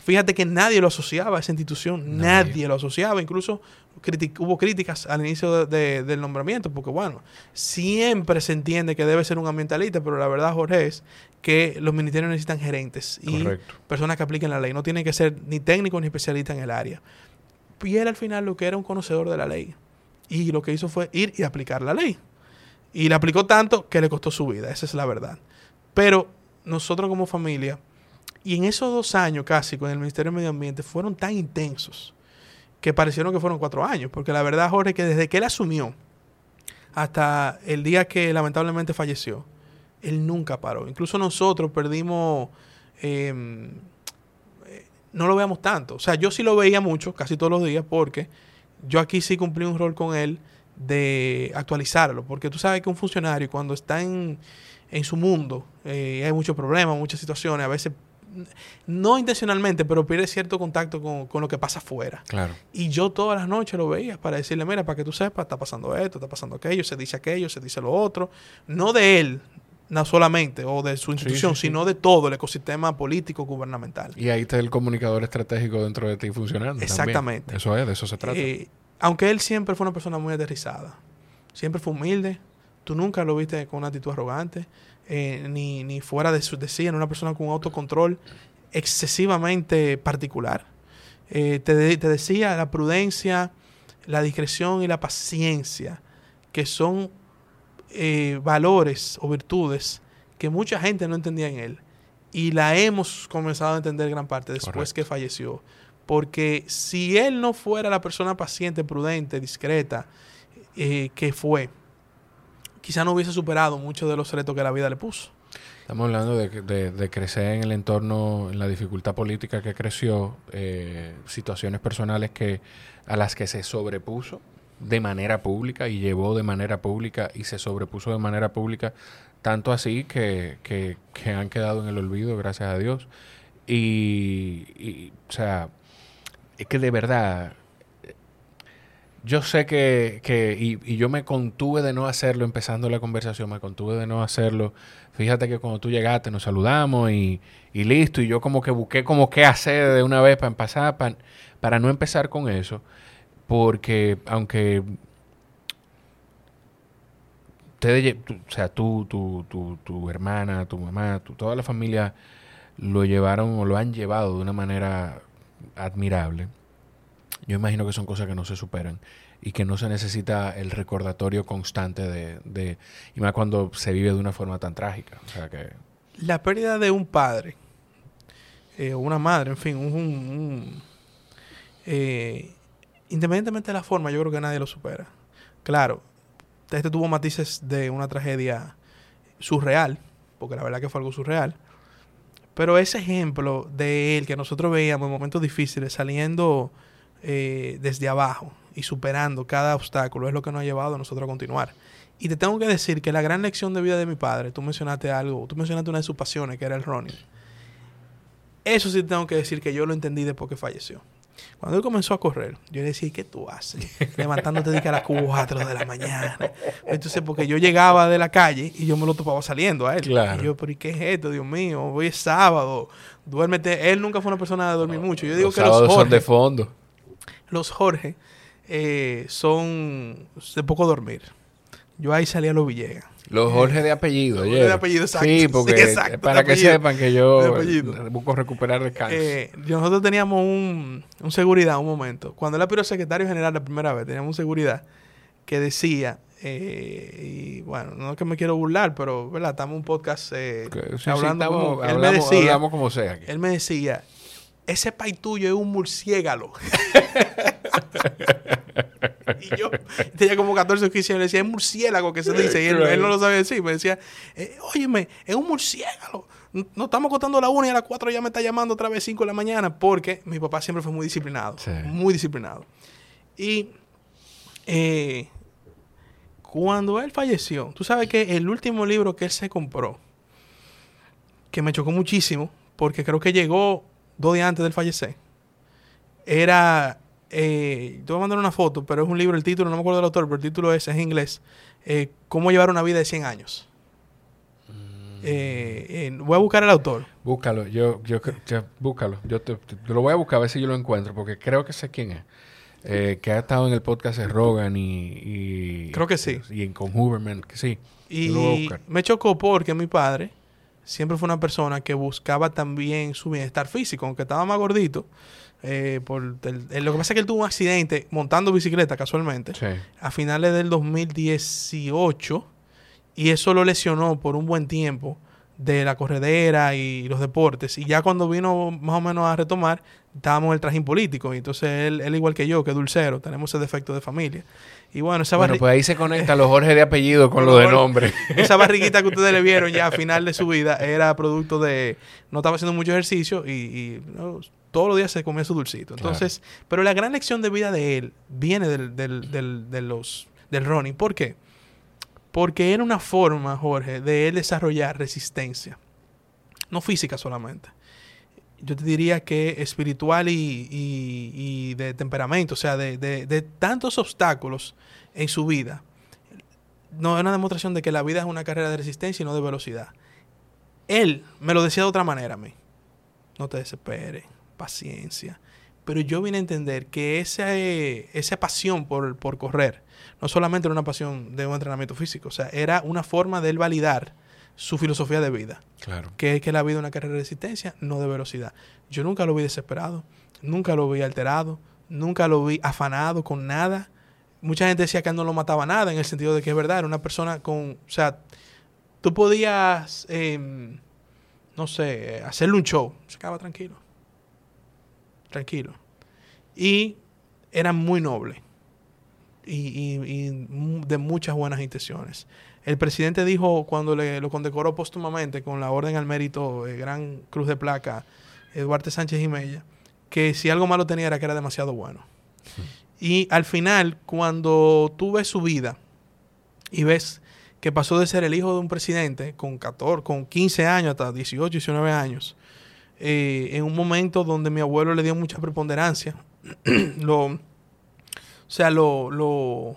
Fíjate que nadie lo asociaba a esa institución, nadie, nadie lo asociaba, incluso critic- hubo críticas al inicio de, de, del nombramiento, porque bueno, siempre se entiende que debe ser un ambientalista, pero la verdad, Jorge, es que los ministerios necesitan gerentes Correcto. y personas que apliquen la ley, no tienen que ser ni técnicos ni especialistas en el área. Y él al final lo que era un conocedor de la ley, y lo que hizo fue ir y aplicar la ley, y la aplicó tanto que le costó su vida, esa es la verdad. Pero nosotros como familia, y en esos dos años casi con el Ministerio de Medio Ambiente fueron tan intensos que parecieron que fueron cuatro años. Porque la verdad, Jorge, que desde que él asumió hasta el día que lamentablemente falleció, él nunca paró. Incluso nosotros perdimos... Eh, no lo veamos tanto. O sea, yo sí lo veía mucho, casi todos los días, porque yo aquí sí cumplí un rol con él de actualizarlo. Porque tú sabes que un funcionario cuando está en, en su mundo, eh, hay muchos problemas, muchas situaciones, a veces... no intencionalmente, pero pierde cierto contacto con, con lo que pasa afuera. Claro. Y yo todas las noches lo veía para decirle, mira, para que tú sepas, está pasando esto, está pasando aquello, se dice aquello, se dice lo otro. No de él, no solamente, o de su institución, sí, sí, sí. sino de todo el ecosistema político gubernamental. Y ahí está el comunicador estratégico dentro de ti funcionando. Exactamente. También. Eso es, de eso se trata. Eh, aunque él siempre fue una persona muy aterrizada, siempre fue humilde, tú nunca lo viste con una actitud arrogante. Eh, ni, ni fuera de su de sí, en una persona con un autocontrol excesivamente particular. Eh, te, de, te decía la prudencia, la discreción y la paciencia, que son eh, valores o virtudes que mucha gente no entendía en él. Y la hemos comenzado a entender gran parte después Correcto. que falleció. Porque si él no fuera la persona paciente, prudente, discreta eh, que fue, quizá no hubiese superado muchos de los retos que la vida le puso. Estamos hablando de, de, de crecer en el entorno, en la dificultad política que creció, eh, situaciones personales que a las que se sobrepuso de manera pública y llevó de manera pública y se sobrepuso de manera pública, tanto así que, que, que han quedado en el olvido, gracias a Dios. Y, y o sea, es que de verdad... Yo sé que, que y, y yo me contuve de no hacerlo empezando la conversación, me contuve de no hacerlo. Fíjate que cuando tú llegaste nos saludamos y, y listo, y yo como que busqué como qué hacer de una vez para empezar, para, para no empezar con eso, porque aunque ustedes, o sea, tú, tu, tu, tu hermana, tu mamá, tu, toda la familia lo llevaron o lo han llevado de una manera admirable. Yo imagino que son cosas que no se superan y que no se necesita el recordatorio constante de... de y más cuando se vive de una forma tan trágica. O sea que... La pérdida de un padre, eh, una madre, en fin, un... un, un eh, independientemente de la forma, yo creo que nadie lo supera. Claro, este tuvo matices de una tragedia surreal, porque la verdad que fue algo surreal. Pero ese ejemplo de él que nosotros veíamos en momentos difíciles, saliendo... Eh, desde abajo y superando cada obstáculo es lo que nos ha llevado a nosotros a continuar. Y te tengo que decir que la gran lección de vida de mi padre, tú mencionaste algo, tú mencionaste una de sus pasiones, que era el running. Eso sí te tengo que decir que yo lo entendí después que falleció. Cuando él comenzó a correr, yo le decía, ¿qué tú haces? Levantándote de que a las cuatro de la mañana. Entonces, porque yo llegaba de la calle y yo me lo topaba saliendo a él. Claro. Y yo, ¿pero y qué es esto, Dios mío? Hoy es sábado, duérmete. Él nunca fue una persona de dormir mucho. Yo digo los que sábados los Jorge, son de fondo. Los Jorge eh, son de poco dormir. Yo ahí salía a los Villegas. Los Jorge de apellido. Los Jorge de apellido, exacto. Sí, porque sí, exacto, para que sepan que yo busco recuperar descanso. Eh, nosotros teníamos un, un seguridad un momento. Cuando él aspiró secretario general la primera vez, teníamos un seguridad que decía, eh, y bueno, no es que me quiero burlar, pero ¿verdad? Estamos en un podcast eh, okay, sí, hablando, sí, estamos, como, él hablamos, me decía, hablamos como sea. Aquí. Él me decía, ese país tuyo es un murciélago. Y yo tenía como catorce o quince años, le decía, es murciélago que se dice, y él, él no lo sabía decir. Me decía, eh, óyeme, es un murciélago. No estamos acostando a la una y a las cuatro ya me está llamando otra vez cinco de la mañana, porque mi papá siempre fue muy disciplinado. Sí. Muy disciplinado. Y eh, cuando él falleció, tú sabes que el último libro que él se compró, que me chocó muchísimo, porque creo que llegó dos días antes del fallecer, era... Eh, te voy a mandar una foto, pero es un libro, el título, no me acuerdo del autor, pero el título es, es en inglés, eh, Cómo llevar una vida de cien años. Mm. Eh, eh, voy a buscar al autor. Búscalo, yo, yo, yo búscalo. Yo te, te, lo voy a buscar a ver si yo lo encuentro, porque creo que sé quién es. Eh, que ha estado en el podcast de Rogan y, y... Creo que sí. Y en con Huberman, que sí. Y me chocó porque mi padre siempre fue una persona que buscaba también su bienestar físico, aunque estaba más gordito. Eh, por el, el, lo que pasa es que él tuvo un accidente montando bicicleta casualmente sí. a finales del dos mil dieciocho y eso lo lesionó por un buen tiempo de la corredera y los deportes. Y ya cuando vino más o menos a retomar, estábamos en el trajín político. Y entonces él, él igual que yo, que es dulcero, tenemos ese defecto de familia. Y bueno, esa Bueno, pues ahí se conecta los Jorge de apellido con lo de nombre. Esa barriguita que ustedes le vieron ya a final de su vida era producto de... No estaba haciendo mucho ejercicio y... y no, todos los días se comía su dulcito. Entonces, claro. Pero la gran lección de vida de él viene del, del, del, de los, del running. ¿Por qué? Porque era una forma, Jorge, de él desarrollar resistencia. No física solamente. Yo te diría que espiritual y, y, y de temperamento. O sea, de, de, de tantos obstáculos en su vida. No es una demostración de que la vida es una carrera de resistencia y no de velocidad. Él me lo decía de otra manera a mí. No te desesperes. Paciencia. Pero yo vine a entender que esa, eh, esa pasión por, por correr no solamente era una pasión de un entrenamiento físico, o sea, era una forma de él validar su filosofía de vida. Claro. Que es que la vida es una carrera de resistencia, no de velocidad. Yo nunca lo vi desesperado, nunca lo vi alterado, nunca lo vi afanado con nada. Mucha gente decía que él no lo mataba nada, en el sentido de que es verdad, era una persona con... O sea, tú podías, eh, no sé, hacerle un show, se quedaba tranquilo. Tranquilo. Y era muy noble. Y, y, y de muchas buenas intenciones. El presidente dijo cuando le, lo condecoró póstumamente con la Orden al Mérito, eh, Gran Cruz de Placa, Duarte Sánchez y Mella, que si algo malo tenía era que era demasiado bueno. Sí. Y al final, cuando tú ves su vida y ves que pasó de ser el hijo de un presidente con catorce, con quince años hasta dieciocho, diecinueve años, Eh, en un momento donde mi abuelo le dio mucha preponderancia, lo, o sea, lo, lo,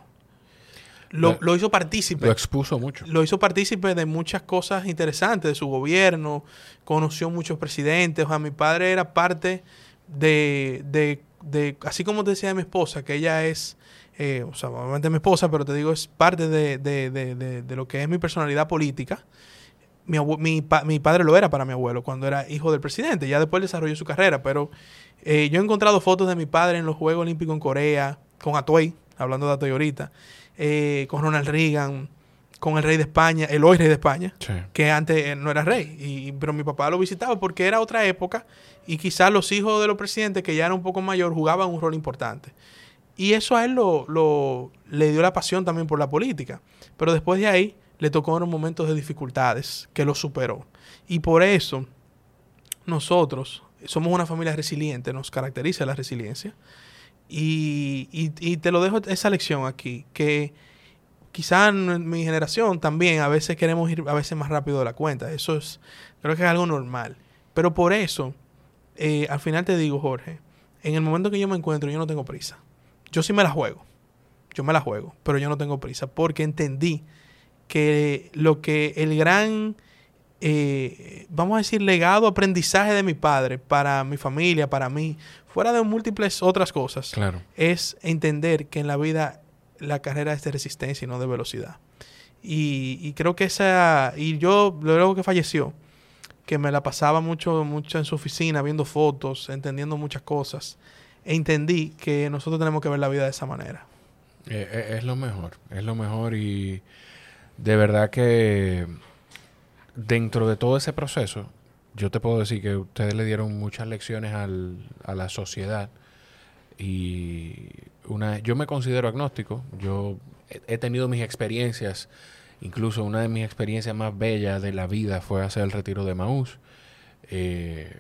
lo, lo, lo hizo partícipe. Lo expuso mucho. Lo hizo partícipe de muchas cosas interesantes de su gobierno, conoció muchos presidentes. O sea, mi padre era parte de, de, de así como te decía de mi esposa, que ella es, eh, o sea, obviamente mi esposa, pero te digo, es parte de, de, de, de, de lo que es mi personalidad política. Mi, abue- mi, pa- mi padre lo era para mi abuelo cuando era hijo del presidente. Ya después desarrolló su carrera. Pero eh, yo he encontrado fotos de mi padre en los Juegos Olímpicos en Corea, con Atuey, hablando de Atuey ahorita, eh, con Ronald Reagan, con el rey de España, el hoy rey de España, sí. que antes eh, no era rey. Y, pero mi papá lo visitaba porque era otra época y quizás los hijos de los presidentes, que ya eran un poco mayor, jugaban un rol importante. Y eso a él lo, lo, le dio la pasión también por la política. Pero después de ahí le tocó unos momentos de dificultades que lo superó. Y por eso nosotros somos una familia resiliente, nos caracteriza la resiliencia. Y, y, y te lo dejo esa lección aquí, que quizá en mi generación también a veces queremos ir a veces más rápido de la cuenta. Eso es, creo que es algo normal. Pero por eso, eh, al final te digo, Jorge, en el momento que yo me encuentro, yo no tengo prisa. Yo sí me la juego. Yo me la juego, pero yo no tengo prisa porque entendí que lo que el gran, eh, vamos a decir, legado, aprendizaje de mi padre para mi familia, para mí, fuera de múltiples otras cosas, claro. es entender que en la vida la carrera es de resistencia y no de velocidad. Y, y creo que esa, y yo luego que falleció, que me la pasaba mucho, mucho en su oficina, viendo fotos, entendiendo muchas cosas, entendí que nosotros tenemos que ver la vida de esa manera. Eh, es lo mejor, es lo mejor y de verdad que dentro de todo ese proceso, yo te puedo decir que ustedes le dieron muchas lecciones al, a la sociedad y una, yo me considero agnóstico, yo he, he tenido mis experiencias, incluso una de mis experiencias más bellas de la vida fue hacer el retiro de Emaús, eh,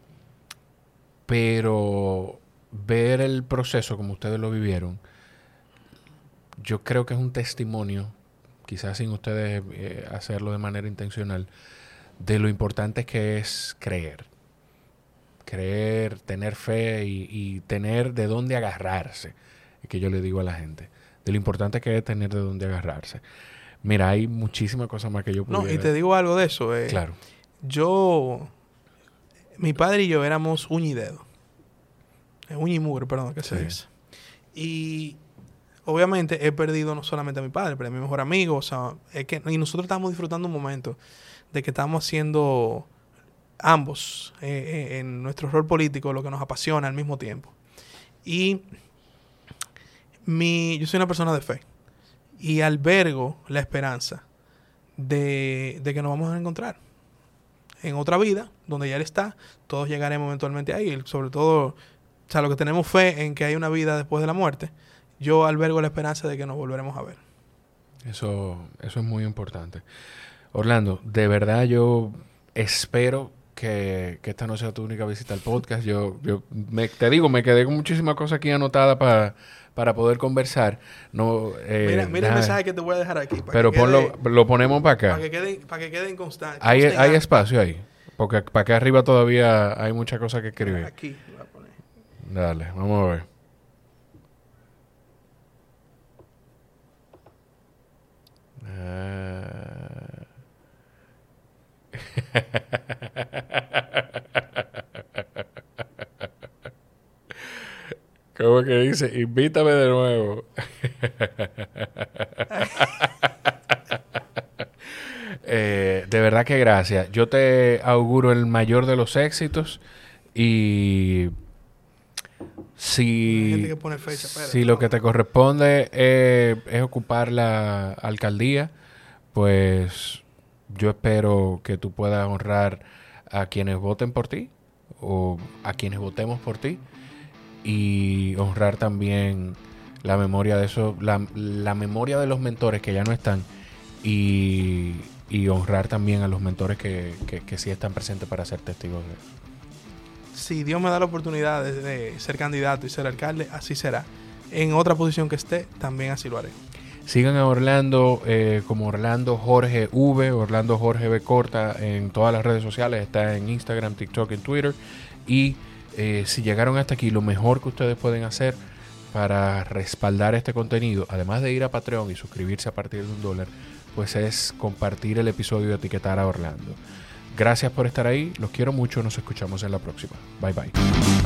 pero ver el proceso como ustedes lo vivieron, yo creo que es un testimonio, quizás sin ustedes eh, hacerlo de manera intencional, de lo importante que es creer. Creer, tener fe y, y tener de dónde agarrarse, que yo le digo a la gente, de lo importante que es tener de dónde agarrarse. Mira, hay muchísimas cosas más que yo pudiera... No, y te digo algo de eso. Eh, claro. Yo... Mi padre y yo éramos uña y dedo. Uña y mugre, perdón, que se Sí. dice. Y... Obviamente he perdido no solamente a mi padre, pero a mi mejor amigo. O sea, es que... Y nosotros estábamos disfrutando un momento de que estábamos haciendo ambos eh, eh, en nuestro rol político lo que nos apasiona al mismo tiempo. Y mi, yo soy una persona de fe y albergo la esperanza de, de que nos vamos a encontrar en otra vida donde ya él está. Todos llegaremos eventualmente ahí. Sobre todo, o sea, lo que tenemos fe en que hay una vida después de la muerte. Yo albergo la esperanza de que nos volveremos a ver. Eso, eso es muy importante. Orlando, de verdad yo espero que, que esta no sea tu única visita al podcast. Yo, yo me, te digo, me quedé con muchísimas cosas aquí anotadas para, para poder conversar. No, eh, mira mira el mensaje que te voy a dejar aquí. Pero que ponlo, quede, lo ponemos para acá. Para que queden, para que queden constantes. Hay, hay espacio ahí. Porque para acá arriba todavía hay muchas cosas que escribir. Aquí lo voy a poner. Dale, vamos a ver. Uh... ¿Cómo que dice? Invítame de nuevo. eh, de verdad que gracias. Yo te auguro el mayor de los éxitos y si, que pone fecha, espérate, si lo que te corresponde eh, es ocupar la alcaldía, pues yo espero que tú puedas honrar a quienes voten por ti o a quienes votemos por ti y honrar también la memoria de eso, la, la memoria de los mentores que ya no están y, y honrar también a los mentores que, que, que sí están presentes para ser testigos de eso. Si Dios me da la oportunidad de, de ser candidato y ser alcalde, así será. En otra posición que esté, también así lo haré. Sigan a Orlando eh, como Orlando Jorge V, Orlando Jorge B Corta en todas las redes sociales. Está en Instagram, TikTok, en Twitter. Y eh, si llegaron hasta aquí, lo mejor que ustedes pueden hacer para respaldar este contenido, además de ir a Patreon y suscribirse a partir de un dólar, pues es compartir el episodio y etiquetar a Orlando. Gracias por estar ahí, los quiero mucho, nos escuchamos en la próxima. Bye bye.